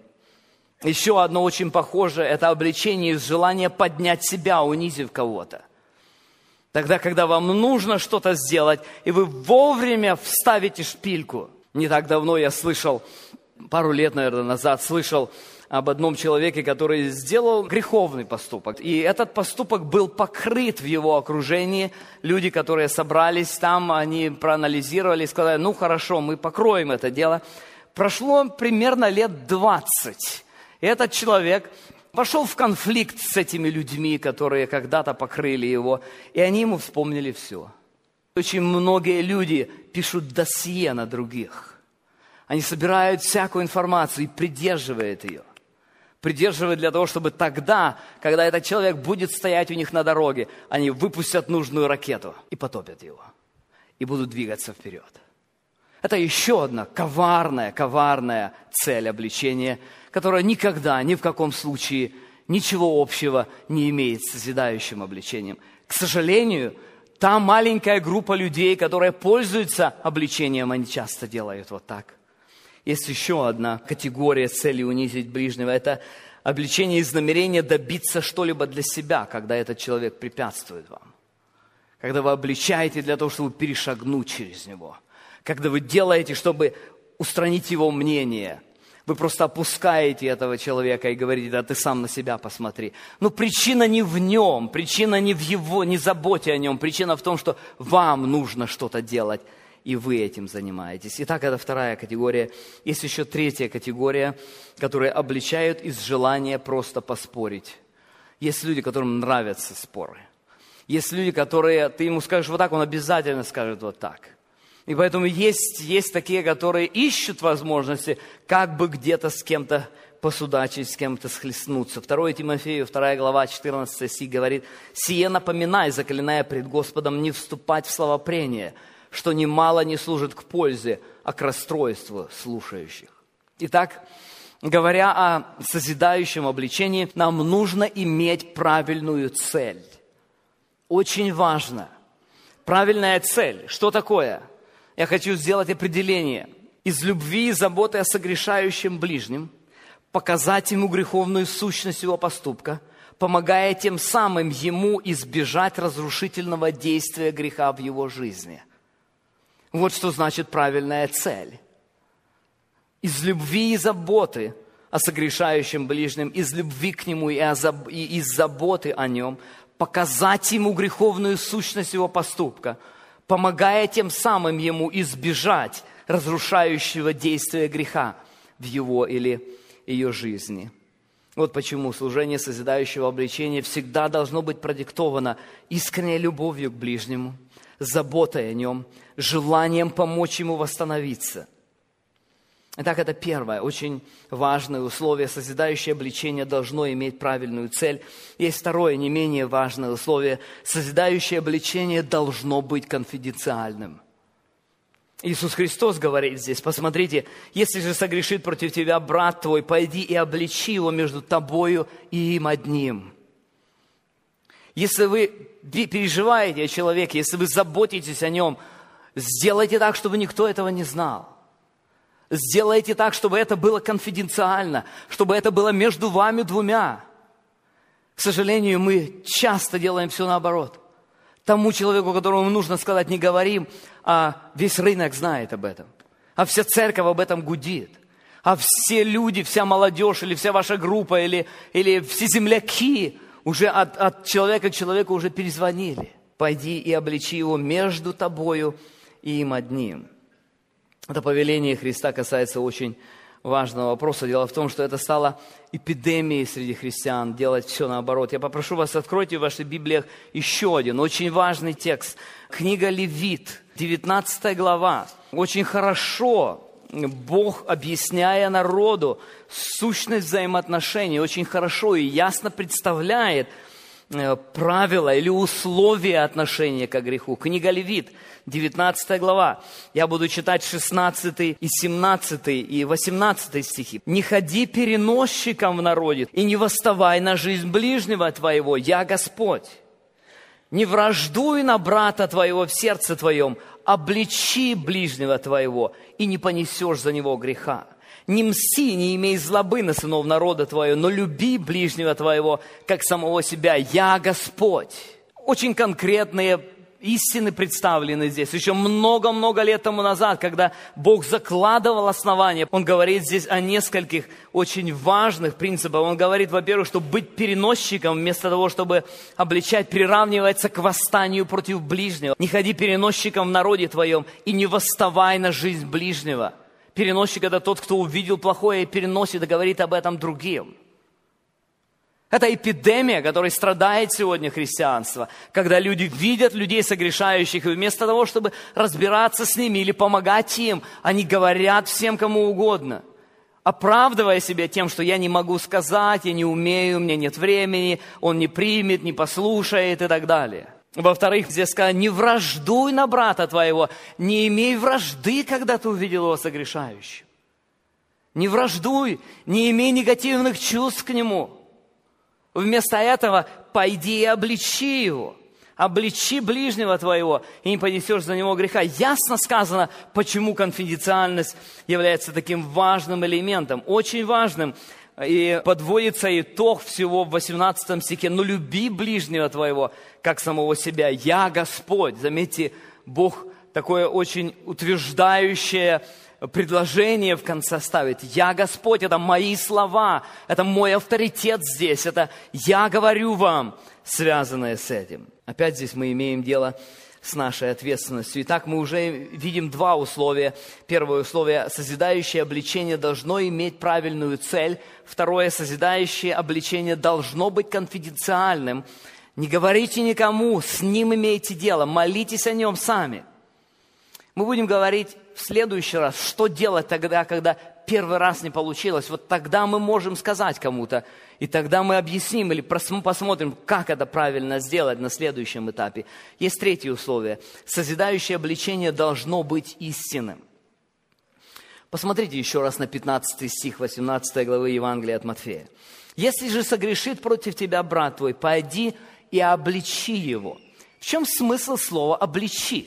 Еще одно очень похожее – это обличение из желания поднять себя, унизив кого-то. Тогда, когда вам нужно что-то сделать, и вы вовремя вставите шпильку. Не так давно я слышал, пару лет, наверное, назад, слышал об одном человеке, который сделал греховный поступок. И этот поступок был покрыт в его окружении. Люди, которые собрались там, они проанализировали и сказали: ну хорошо, мы покроем это дело. Прошло примерно лет двадцать. И этот человек вошел в конфликт с этими людьми, которые когда-то покрыли его, и они ему вспомнили все. Очень многие люди пишут досье на других. Они собирают всякую информацию и придерживают ее. Придерживают для того, чтобы тогда, когда этот человек будет стоять у них на дороге, они выпустят нужную ракету и потопят его. И будут двигаться вперед. Это еще одна коварная, коварная цель обличения, которая никогда, ни в каком случае, ничего общего не имеет с созидающим обличением. К сожалению, та маленькая группа людей, которая пользуется обличением, они часто делают вот так. Есть еще одна категория цели унизить ближнего. Это обличение из намерения добиться что-либо для себя, когда этот человек препятствует вам. Когда вы обличаете для того, чтобы перешагнуть через него. Когда вы делаете, чтобы устранить его мнение. Вы просто опускаете этого человека и говорите: да ты сам на себя посмотри. Но причина не в нем, причина не в его, не заботе о нем. Причина в том, что вам нужно что-то делать. и вы этим занимаетесь. Итак, это вторая категория. Есть еще третья категория, которые обличают из желания просто поспорить. Есть люди, которым нравятся споры. Есть люди, которые, ты ему скажешь вот так, он обязательно скажет вот так. И поэтому есть, есть такие, которые ищут возможности, как бы где-то с кем-то посудачить, с кем-то схлестнуться. второе Тимофею, вторая глава, четырнадцатый стих говорит: «Сие напоминай, заклиная пред Господом, не вступать в словопрение, что немало не служит к пользе, а к расстройству слушающих». Итак, говоря о созидающем обличении, нам нужно иметь правильную цель. Очень важно. Правильная цель. Что такое? Я хочу сделать определение. Из любви и заботы о согрешающем ближнем показать ему греховную сущность его поступка, помогая тем самым ему избежать разрушительного действия греха в его жизни. Вот что значит правильная цель. Из любви и заботы о согрешающем ближнем, из любви к нему и, озаб... и из заботы о нем, показать ему греховную сущность его поступка, помогая тем самым ему избежать разрушающего действия греха в его или ее жизни. Вот почему служение созидающего обличения всегда должно быть продиктовано искренней любовью к ближнему, заботой о нем, желанием помочь ему восстановиться. Итак, это первое, очень важное условие. Созидающее обличение должно иметь правильную цель. Есть второе, не менее важное условие. Созидающее обличение должно быть конфиденциальным. Иисус Христос говорит здесь: посмотрите, если же согрешит против тебя брат твой, пойди и обличи его между тобою и им одним. Если вы переживаете о человеке, если вы заботитесь о нем, сделайте так, чтобы никто этого не знал. Сделайте так, чтобы это было конфиденциально, чтобы это было между вами двумя. К сожалению, мы часто делаем все наоборот. Тому человеку, которому нужно сказать, не говорим, а весь рынок знает об этом. А вся церковь об этом гудит. А все люди, вся молодежь, или вся ваша группа, или, или все земляки уже от, от человека к человеку уже перезвонили. Пойди и обличи его между тобою и им одним. Это повеление Христа касается очень важного вопроса. Дело в том, что это стало эпидемией среди христиан, делать все наоборот. Я попрошу вас, откройте в ваших Библиях еще один очень важный текст. Книга Левит, девятнадцатая глава. Очень хорошо Бог, объясняя народу сущность взаимоотношений, очень хорошо и ясно представляет правила или условия отношения к греху. Книга Левит, девятнадцатая глава. Я буду читать шестнадцатый и семнадцатый и восемнадцатый стихи. «Не ходи переносчиком в народе, и не восставай на жизнь ближнего твоего, я Господь. Не враждуй на брата твоего в сердце твоем, обличи ближнего твоего, и не понесешь за него греха. Не мси, не имей злобы на сынов народа твоего, но люби ближнего твоего, как самого себя. Я Господь». Очень конкретные истины представлены здесь. Еще много-много лет тому назад, когда Бог закладывал основания, Он говорит здесь о нескольких очень важных принципах. Он говорит, во-первых, что быть переносчиком, вместо того, чтобы обличать, приравнивается к восстанию против ближнего. Не ходи переносчиком в народе твоем и не восставай на жизнь ближнего. Переносчик – это тот, кто увидел плохое и переносит и говорит об этом другим. Это эпидемия, которой страдает сегодня христианство, когда люди видят людей согрешающих, и вместо того, чтобы разбираться с ними или помогать им, они говорят всем, кому угодно, оправдывая себя тем, что я не могу сказать, я не умею, у меня нет времени, он не примет, не послушает и так далее. Во-вторых, здесь сказано, не враждуй на брата твоего, не имей вражды, когда ты увидел его согрешающим. Не враждуй, не имей негативных чувств к нему. Вместо этого пойди и обличи его. Обличи ближнего твоего, и не понесешь за него греха. Ясно сказано, почему конфиденциальность является таким важным элементом, очень важным. И подводится итог всего в восемнадцатом стихе. «Но люби ближнего твоего, как самого себя. Я Господь». Заметьте, Бог такое очень утверждающее предложение в конце ставит. «Я Господь», это мои слова, это мой авторитет здесь, это «я говорю вам», связанное с этим. Опять здесь мы имеем дело с нашей ответственностью. Итак, мы уже видим два условия. Первое условие – созидающее обличение должно иметь правильную цель. Второе – созидающее обличение должно быть конфиденциальным. Не говорите никому, с ним имейте дело, молитесь о нем сами. Мы будем говорить в следующий раз, что делать тогда, когда первый раз не получилось. Вот тогда мы можем сказать кому-то, и тогда мы объясним или посмотрим, как это правильно сделать на следующем этапе. Есть третье условие. Созидающее обличение должно быть истинным. Посмотрите еще раз на пятнадцатый стих восемнадцатой главы Евангелия от Матфея. «Если же согрешит против тебя брат твой, пойди и обличи его». В чем смысл слова «обличи»?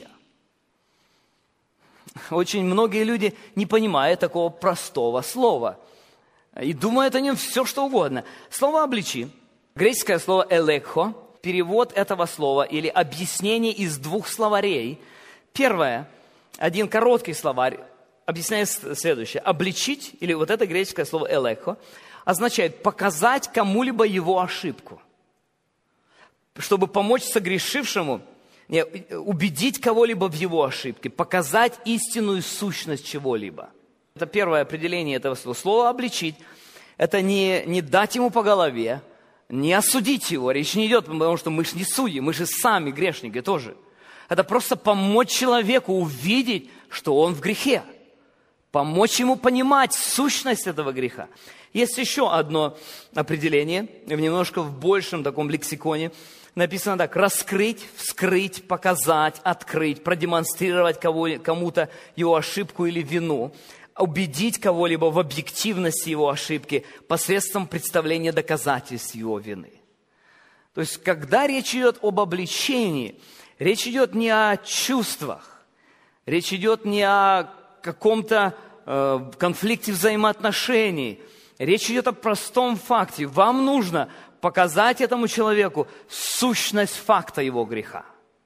Очень многие люди не понимают такого простого слова и думают о нем все, что угодно. Слово «обличи», греческое слово «элекхо», перевод этого слова или объяснение из двух словарей. Первое, один короткий словарь, объясняет следующее. «Обличить», или вот это греческое слово «элекхо», означает показать кому-либо его ошибку, чтобы помочь согрешившему, не, убедить кого-либо в его ошибке, показать истинную сущность чего-либо. Это первое определение этого слова. Слово «обличить» – это не, не дать ему по голове, не осудить его. Речь не идет, потому что мы же не судьи, мы же сами грешники тоже. Это просто помочь человеку увидеть, что он в грехе. Помочь ему понимать сущность этого греха. Есть еще одно определение, немножко в большем таком лексиконе. Написано так: раскрыть, вскрыть, показать, открыть, продемонстрировать кому-то его ошибку или вину, убедить кого-либо в объективности его ошибки посредством представления доказательств его вины. То есть, когда речь идет об обличении, речь идет не о чувствах, речь идет не о каком-то э, конфликте взаимоотношений, речь идет о простом факте. Вам нужно показать этому человеку сущность факта его греха.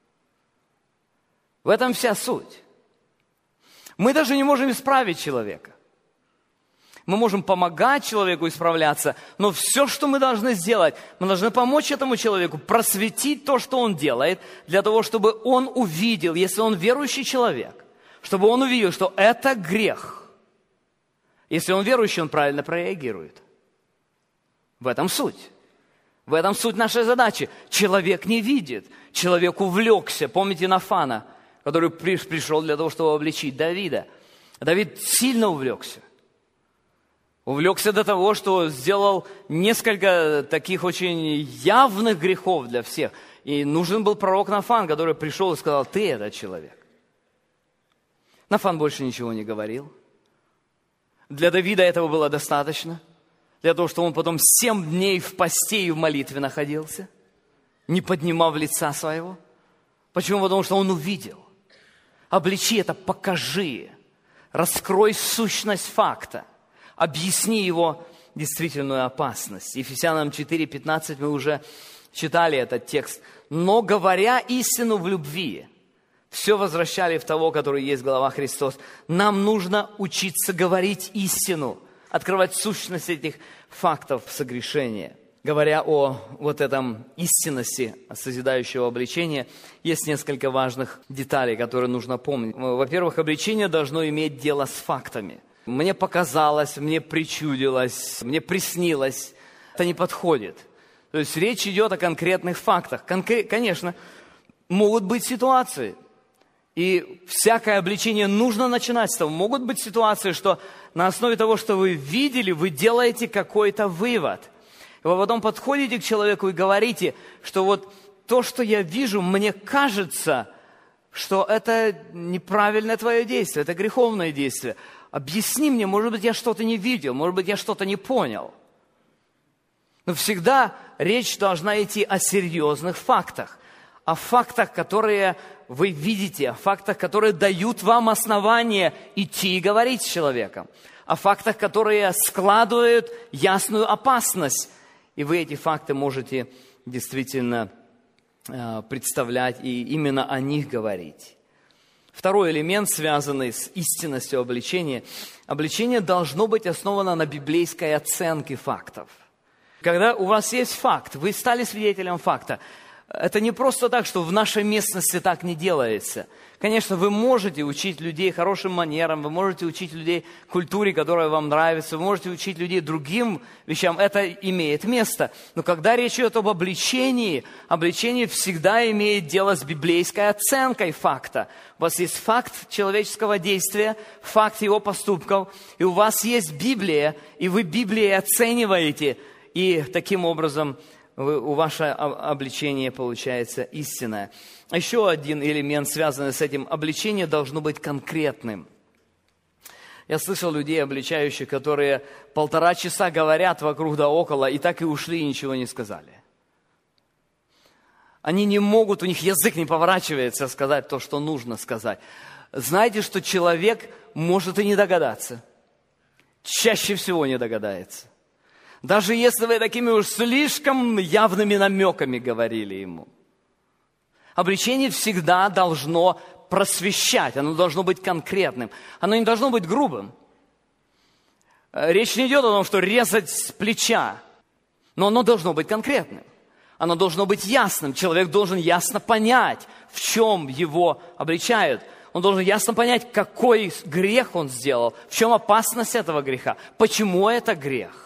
В этом вся суть. Мы даже не можем исправить человека. Мы можем помогать человеку исправляться, но все, что мы должны сделать, мы должны помочь этому человеку просветить то, что он делает, для того, чтобы он увидел, если он верующий человек, чтобы он увидел, что это грех. Если он верующий, он правильно прореагирует. В этом суть. В этом суть нашей задачи. Человек не видит, человек увлекся. Помните Нафана, который пришел для того, чтобы обличить Давида? Давид сильно увлекся. Увлекся до того, что сделал несколько таких очень явных грехов для всех. И нужен был пророк Нафан, который пришел и сказал: ты этот человек. Нафан больше ничего не говорил. Для Давида этого было достаточно. Для того, чтобы он потом семь дней в посте и в молитве находился, не поднимав лица своего. Почему? Потому что он увидел. Обличи это, покажи. Раскрой сущность факта. Объясни его действительную опасность. Ефесянам четыре пятнадцать мы уже читали этот текст. Но говоря истину в любви, все возвращали в того, который есть глава Христос. Нам нужно учиться говорить истину, открывать сущность этих фактов согрешения. Говоря о вот этом истинности созидающего обличения, есть несколько важных деталей, которые нужно помнить. Во-первых, обличение должно иметь дело с фактами. Мне показалось, мне причудилось, мне приснилось. Это не подходит. То есть речь идет о конкретных фактах. Конкре- конечно, могут быть ситуации, и всякое обличение нужно начинать с того. Могут быть ситуации, что на основе того, что вы видели, вы делаете какой-то вывод. И вы потом подходите к человеку и говорите, что вот то, что я вижу, мне кажется, что это неправильное твое действие, это греховное действие. Объясни мне, может быть, я что-то не видел, может быть, я что-то не понял. Но всегда речь должна идти о серьезных фактах, о фактах, которые вы видите, о фактах, которые дают вам основание идти и говорить с человеком, о фактах, которые складывают ясную опасность. И вы эти факты можете действительно э, представлять и именно о них говорить. Второй элемент, связанный с истинностью обличения. Обличение должно быть основано на библейской оценке фактов. Когда у вас есть факт, вы стали свидетелем факта, Это не просто так, что в нашей местности так не делается. Конечно, вы можете учить людей хорошим манерам, вы можете учить людей культуре, которая вам нравится, вы можете учить людей другим вещам, это имеет место. Но когда речь идет об обличении, обличение всегда имеет дело с библейской оценкой факта. У вас есть факт человеческого действия, факт его поступков, и у вас есть Библия, и вы Библией оцениваете, и таким образом у ваше обличение получается истинное. Еще один элемент, связанный с этим, обличение должно быть конкретным. Я слышал людей, обличающих, которые полтора часа говорят вокруг да около, и так и ушли, и ничего не сказали. Они не могут, у них язык не поворачивается сказать то, что нужно сказать. Знаете, что человек может и не догадаться. Чаще всего не догадается. Даже если вы такими уж слишком явными намеками говорили ему. Обличение всегда должно просвещать, оно должно быть конкретным, оно не должно быть грубым. Речь не идет о том, что резать с плеча, но оно должно быть конкретным, оно должно быть ясным. Человек должен ясно понять, в чем его обличают. Он должен ясно понять, какой грех он сделал, в чем опасность этого греха, почему это грех.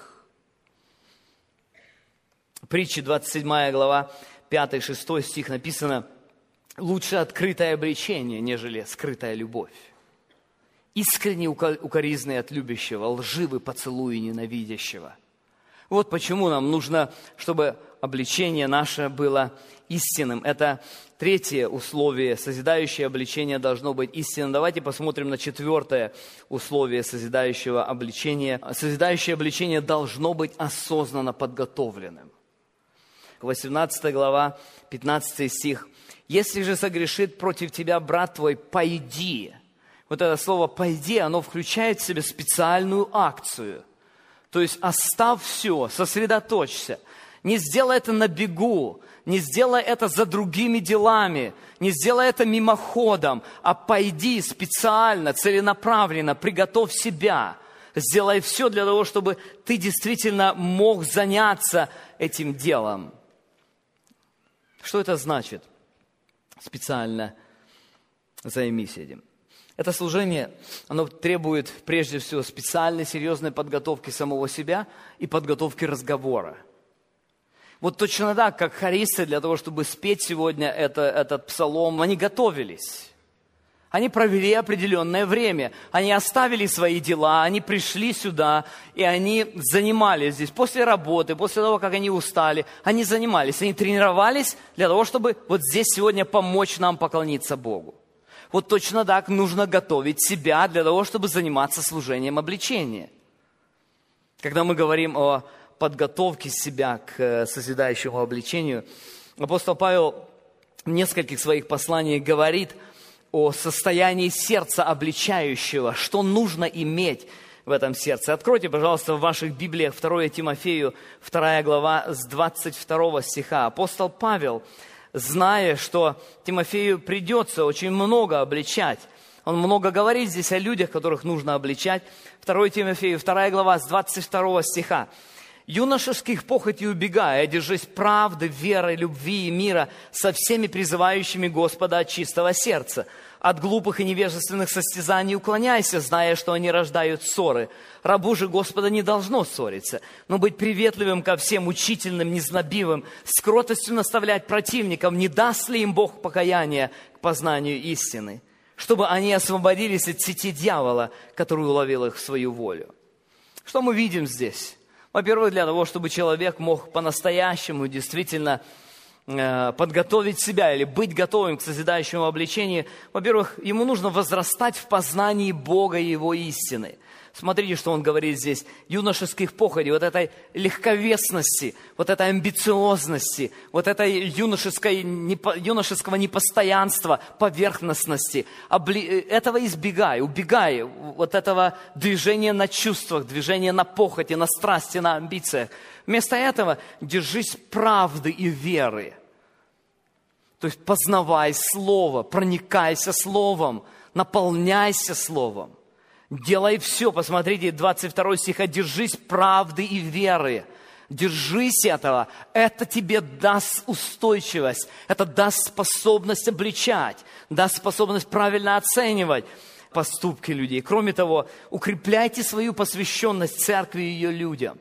Притчи, двадцать седьмая глава, пятый-шестой стих написано: «Лучше открытое обличение, нежели скрытая любовь. Искренне укоризны от любящего, лживый поцелуй ненавидящего». Вот почему нам нужно, чтобы обличение наше было истинным. Это третье условие. Созидающее обличение должно быть истинным. Давайте посмотрим на четвертое условие созидающего обличения. Созидающее обличение должно быть осознанно подготовленным. восемнадцатая глава, пятнадцатый стих. «Если же согрешит против тебя брат твой, пойди». Вот это слово «пойди», оно включает в себя специальную акцию. То есть оставь все, сосредоточься. Не сделай это на бегу, не сделай это за другими делами, не сделай это мимоходом, а пойди специально, целенаправленно, приготовь себя. Сделай все для того, чтобы ты действительно мог заняться этим делом. Что это значит? Специально займись этим. Это служение, оно требует прежде всего специальной, серьезной подготовки самого себя и подготовки разговора. Вот точно так, как хористы для того, чтобы спеть сегодня это, этот псалом, они готовились. Они провели определенное время, они оставили свои дела, они пришли сюда, и они занимались здесь. После работы, после того, как они устали, они занимались, они тренировались для того, чтобы вот здесь сегодня помочь нам поклониться Богу. Вот точно так нужно готовить себя для того, чтобы заниматься служением обличения. Когда мы говорим о подготовке себя к созидающему обличению, апостол Павел в нескольких своих посланиях говорит о состоянии сердца обличающего, что нужно иметь в этом сердце. Откройте, пожалуйста, в ваших Библиях второе Тимофею, вторая глава, с двадцать второго стиха. Апостол Павел, зная, что Тимофею придется очень много обличать, он много говорит здесь о людях, которых нужно обличать. второе Тимофею, вторая глава, с двадцать второго стиха. «Юношеских похотей убегая, держись правды, веры, любви и мира со всеми призывающими Господа от чистого сердца. От глупых и невежественных состязаний уклоняйся, зная, что они рождают ссоры. Рабу же Господа не должно ссориться, но быть приветливым ко всем, учительным, незнобивым, с кротостью наставлять противникам, не даст ли им Бог покаяния к познанию истины, чтобы они освободились от сети дьявола, который уловил их в свою волю». Что мы видим здесь? Во-первых, для того, чтобы человек мог по-настоящему действительно э, подготовить себя или быть готовым к созидающему обличению, во-первых, ему нужно возрастать в познании Бога и Его истины. Смотрите, что он говорит здесь. Юношеских похотей, вот этой легковесности, вот этой амбициозности, вот этой юношеской, юношеского непостоянства, поверхностности. Этого избегай, убегай. Вот этого движения на чувствах, движения на похоти, на страсти, на амбициях. Вместо этого держись правды и веры. То есть познавай Слово, проникайся Словом, наполняйся Словом. Делай все, посмотрите, двадцать второй стих, «Держись правды и веры». Держись этого. Это тебе даст устойчивость. Это даст способность обличать. Даст способность правильно оценивать поступки людей. Кроме того, укрепляйте свою посвященность церкви и ее людям.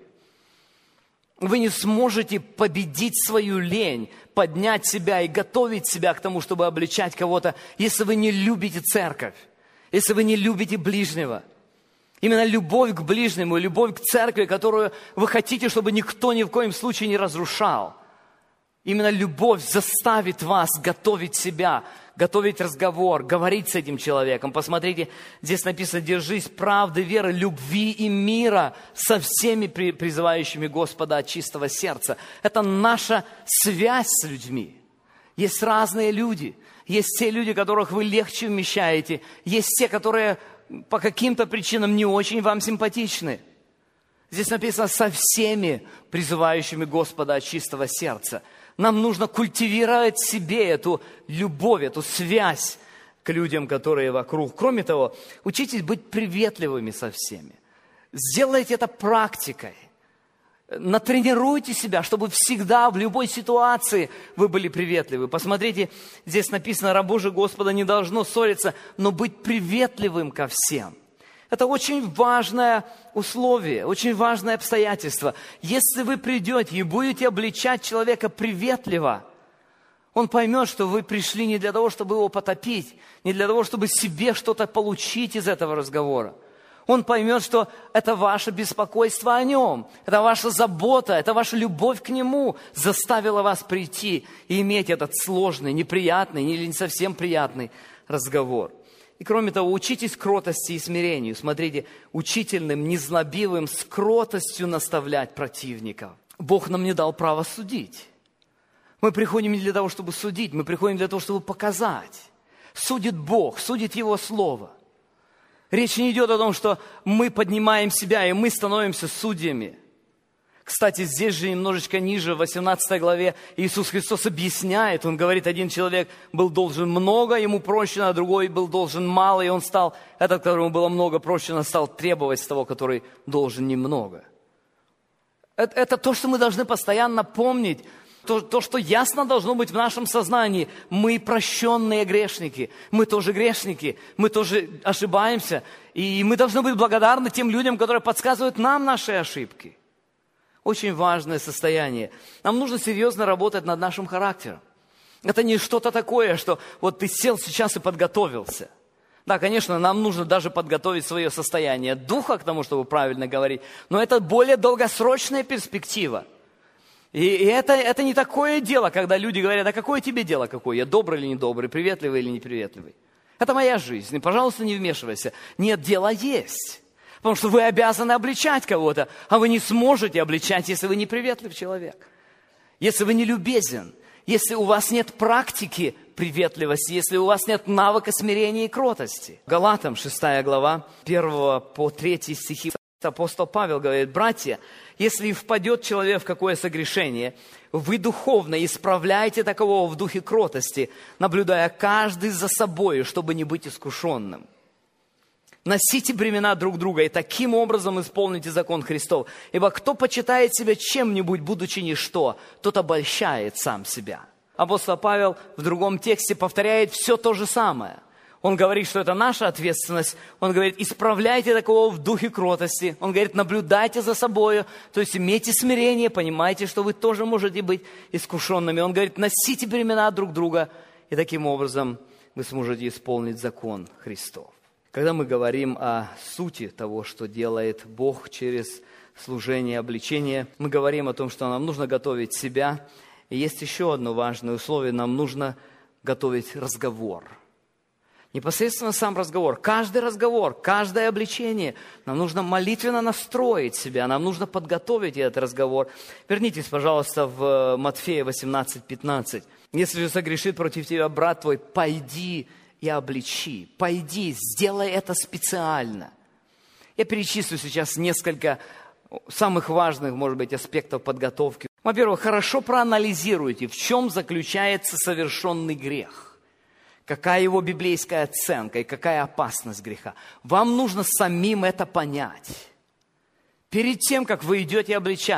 Вы не сможете победить свою лень, поднять себя и готовить себя к тому, чтобы обличать кого-то, если вы не любите церковь, если вы не любите ближнего. Именно любовь к ближнему, любовь к церкви, которую вы хотите, чтобы никто ни в коем случае не разрушал. Именно любовь заставит вас готовить себя, готовить разговор, говорить с этим человеком. Посмотрите, здесь написано: держись правды, веры, любви и мира со всеми призывающими Господа от чистого сердца. Это наша связь с людьми. Есть разные люди. Есть те люди, которых вы легче вмещаете. Есть те, которые по каким-то причинам не очень вам симпатичны. Здесь написано: со всеми призывающими Господа от чистого сердца. Нам нужно культивировать в себе эту любовь, эту связь к людям, которые вокруг. Кроме того, учитесь быть приветливыми со всеми. Сделайте это практикой. Натренируйте себя, чтобы всегда, в любой ситуации вы были приветливы. Посмотрите, здесь написано: рабу же Господа не должно ссориться, но быть приветливым ко всем. Это очень важное условие, очень важное обстоятельство. Если вы придете и будете обличать человека приветливо, он поймет, что вы пришли не для того, чтобы его потопить, не для того, чтобы себе что-то получить из этого разговора. Он поймет, что это ваше беспокойство о нем, это ваша забота, это ваша любовь к нему заставила вас прийти и иметь этот сложный, неприятный или не совсем приятный разговор. И кроме того, учитесь кротости и смирению. Смотрите, учительным, незлобивым, с кротостью наставлять противников. Бог нам не дал права судить. Мы приходим не для того, чтобы судить, мы приходим для того, чтобы показать. Судит Бог, судит Его Слово. Речь не идет о том, что мы поднимаем себя, и мы становимся судьями. Кстати, здесь же немножечко ниже, в восемнадцатой главе, Иисус Христос объясняет. Он говорит: один человек был должен много, ему прощено, а другой был должен мало, и он стал, этот, которому было много прощено, стал требовать с того, который должен немного. Это, это то, что мы должны постоянно помнить. То, то, что ясно должно быть в нашем сознании. Мы прощенные грешники. Мы тоже грешники. Мы тоже ошибаемся. И мы должны быть благодарны тем людям, которые подсказывают нам наши ошибки. Очень важное состояние. Нам нужно серьезно работать над нашим характером. Это не что-то такое, что вот ты сел сейчас и подготовился. Да, конечно, нам нужно даже подготовить свое состояние духа к тому, чтобы правильно говорить. Но это более долгосрочная перспектива. И, и это, это не такое дело, когда люди говорят: а какое тебе дело какое? Я добрый или недобрый, приветливый или неприветливый? Это моя жизнь, и, пожалуйста, не вмешивайся. Нет, дело есть. Потому что вы обязаны обличать кого-то, а вы не сможете обличать, если вы не приветлив человек. Если вы не любезен, если у вас нет практики приветливости, если у вас нет навыка смирения и кротости. Галатам шестая глава, первого по третий стихи. Апостол Павел говорит: братья, если и впадет человек в какое согрешение, вы духовно исправляйте такового в духе кротости, наблюдая каждый за собой, чтобы не быть искушенным. Носите бремена друг друга и таким образом исполните закон Христов. Ибо кто почитает себя чем-нибудь, будучи ничто, тот обольщает сам себя. Апостол Павел в другом тексте повторяет все то же самое. Он говорит, что это наша ответственность. Он говорит: исправляйте такого в духе кротости. Он говорит: наблюдайте за собой. То есть имейте смирение, понимайте, что вы тоже можете быть искушенными. Он говорит: носите бремена друг друга, и таким образом вы сможете исполнить закон Христов. Когда мы говорим о сути того, что делает Бог через служение, обличение, мы говорим о том, что нам нужно готовить себя. И есть еще одно важное условие: нам нужно готовить разговор. Непосредственно сам разговор, каждый разговор, каждое обличение. Нам нужно молитвенно настроить себя, нам нужно подготовить этот разговор. Вернитесь, пожалуйста, в Матфея восемнадцать пятнадцать. «Если же согрешит против тебя брат твой, пойди и обличи». Пойди, сделай это специально. Я перечислю сейчас несколько самых важных, может быть, аспектов подготовки. Во-первых, хорошо проанализируйте, в чем заключается совершенный грех. Какая его библейская оценка и какая опасность греха. Вам нужно самим это понять. Перед тем, как вы идете обличать,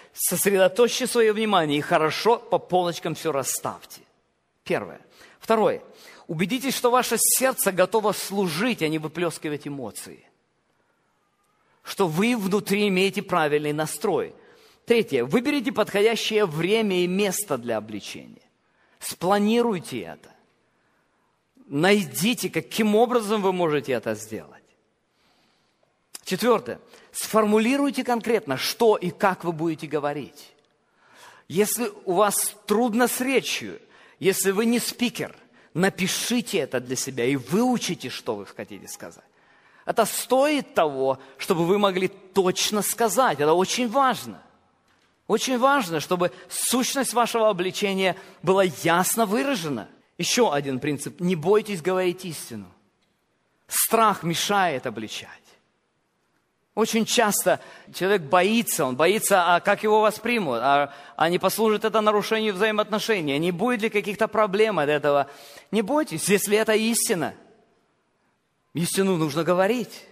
Сосредоточьте свое внимание и хорошо по полочкам все расставьте. Первое. Второе. Убедитесь, что ваше сердце готово служить, а не выплескивать эмоции. Что вы внутри имеете правильный настрой. Третье. Выберите подходящее время и место для обличения. Спланируйте это. Найдите, каким образом вы можете это сделать. Четвертое. Сформулируйте конкретно, что и как вы будете говорить. Если у вас трудно с речью, если вы не спикер, напишите это для себя и выучите, что вы хотите сказать. Это стоит того, чтобы вы могли точно сказать. Это очень важно. Очень важно, чтобы сущность вашего обличения была ясно выражена. Еще один принцип. Не бойтесь говорить истину. Страх мешает обличать. Очень часто человек боится, он боится, а как его воспримут, а, а не послужит это нарушению взаимоотношений, не будет ли каких-то проблем от этого. Не бойтесь, если это истина. Истину нужно говорить.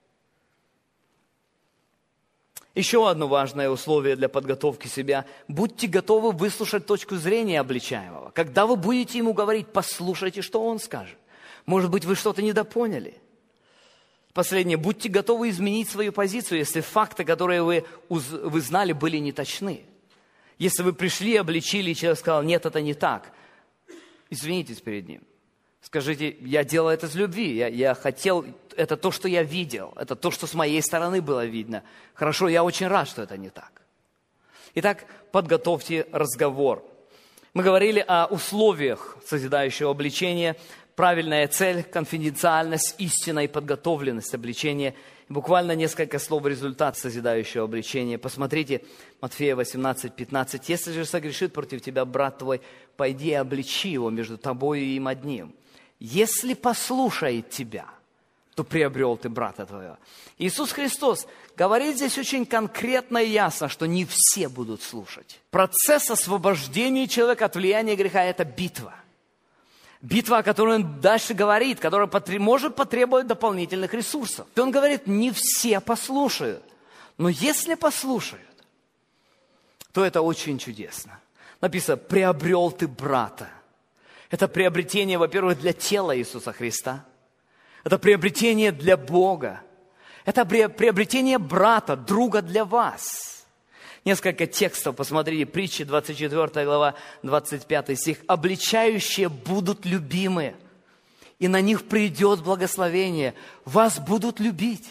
Еще одно важное условие для подготовки себя. Будьте готовы выслушать точку зрения обличаемого. Когда вы будете ему говорить, послушайте, что он скажет. Может быть, вы что-то недопоняли. Последнее. Будьте готовы изменить свою позицию, если факты, которые вы, вы знали, были неточны. Если вы пришли, обличили, и человек сказал, нет, это не так. Извинитесь перед ним. Скажите, я делал это из любви, я, я хотел, это то, что я видел, это то, что с моей стороны было видно. Хорошо, я очень рад, что это не так. Итак, подготовьте разговор. Мы говорили о условиях созидающего обличения. Правильная цель, конфиденциальность, истина и подготовленность обличения. Буквально несколько слов результат созидающего обличения. Посмотрите, Матфея восемнадцать пятнадцать. «Если же согрешит против тебя брат твой, пойди и обличи его между тобою и им одним. Если послушает тебя, то приобрел ты брата твоего». Иисус Христос говорит здесь очень конкретно и ясно, что не все будут слушать. Процесс освобождения человека от влияния греха – это битва. Битва, о которой он дальше говорит, которая может потребовать дополнительных ресурсов. И он говорит, не все послушают. Но если послушают, то это очень чудесно. Написано, приобрел ты брата. Это приобретение, во-первых, для тела Иисуса Христа. Это приобретение для Бога. Это приобретение брата, друга для вас. Несколько текстов, посмотрите, Притчи, двадцать четвёртая глава, двадцать пятый стих. «Обличающие будут любимы, и на них придет благословение. Вас будут любить».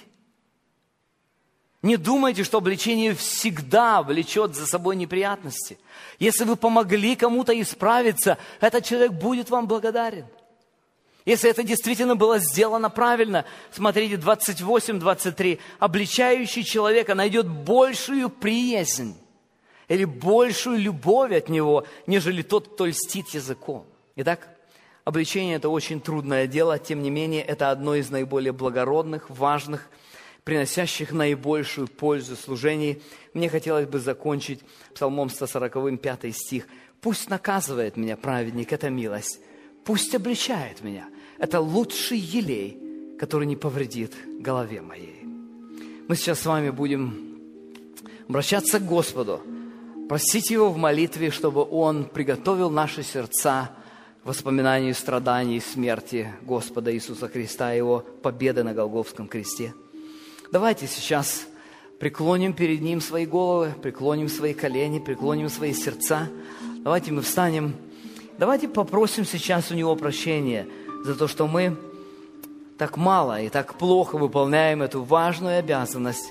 Не думайте, что обличение всегда влечет за собой неприятности. Если вы помогли кому-то исправиться, этот человек будет вам благодарен. Если это действительно было сделано правильно, смотрите, двадцать восемь двадцать три. «Обличающий человека найдет большую приязнь или большую любовь от него, нежели тот, кто льстит языком». Итак, обличение – это очень трудное дело, тем не менее, это одно из наиболее благородных, важных, приносящих наибольшую пользу служений. Мне хотелось бы закончить Псалмом сто сороковым, пятый стих. «Пусть наказывает меня праведник, это милость, пусть обличает меня. Это лучший елей, который не повредит голове моей». Мы сейчас с вами будем обращаться к Господу, просить Его в молитве, чтобы Он приготовил наши сердца к воспоминанию страданий и смерти Господа Иисуса Христа и Его победы на Голгофском кресте. Давайте сейчас преклоним перед Ним свои головы, преклоним свои колени, преклоним свои сердца. Давайте мы встанем. Давайте попросим сейчас у Него прощения за то, что мы так мало и так плохо выполняем эту важную обязанность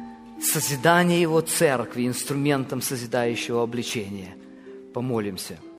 созидания Его церкви, инструментом созидающего обличения. Помолимся.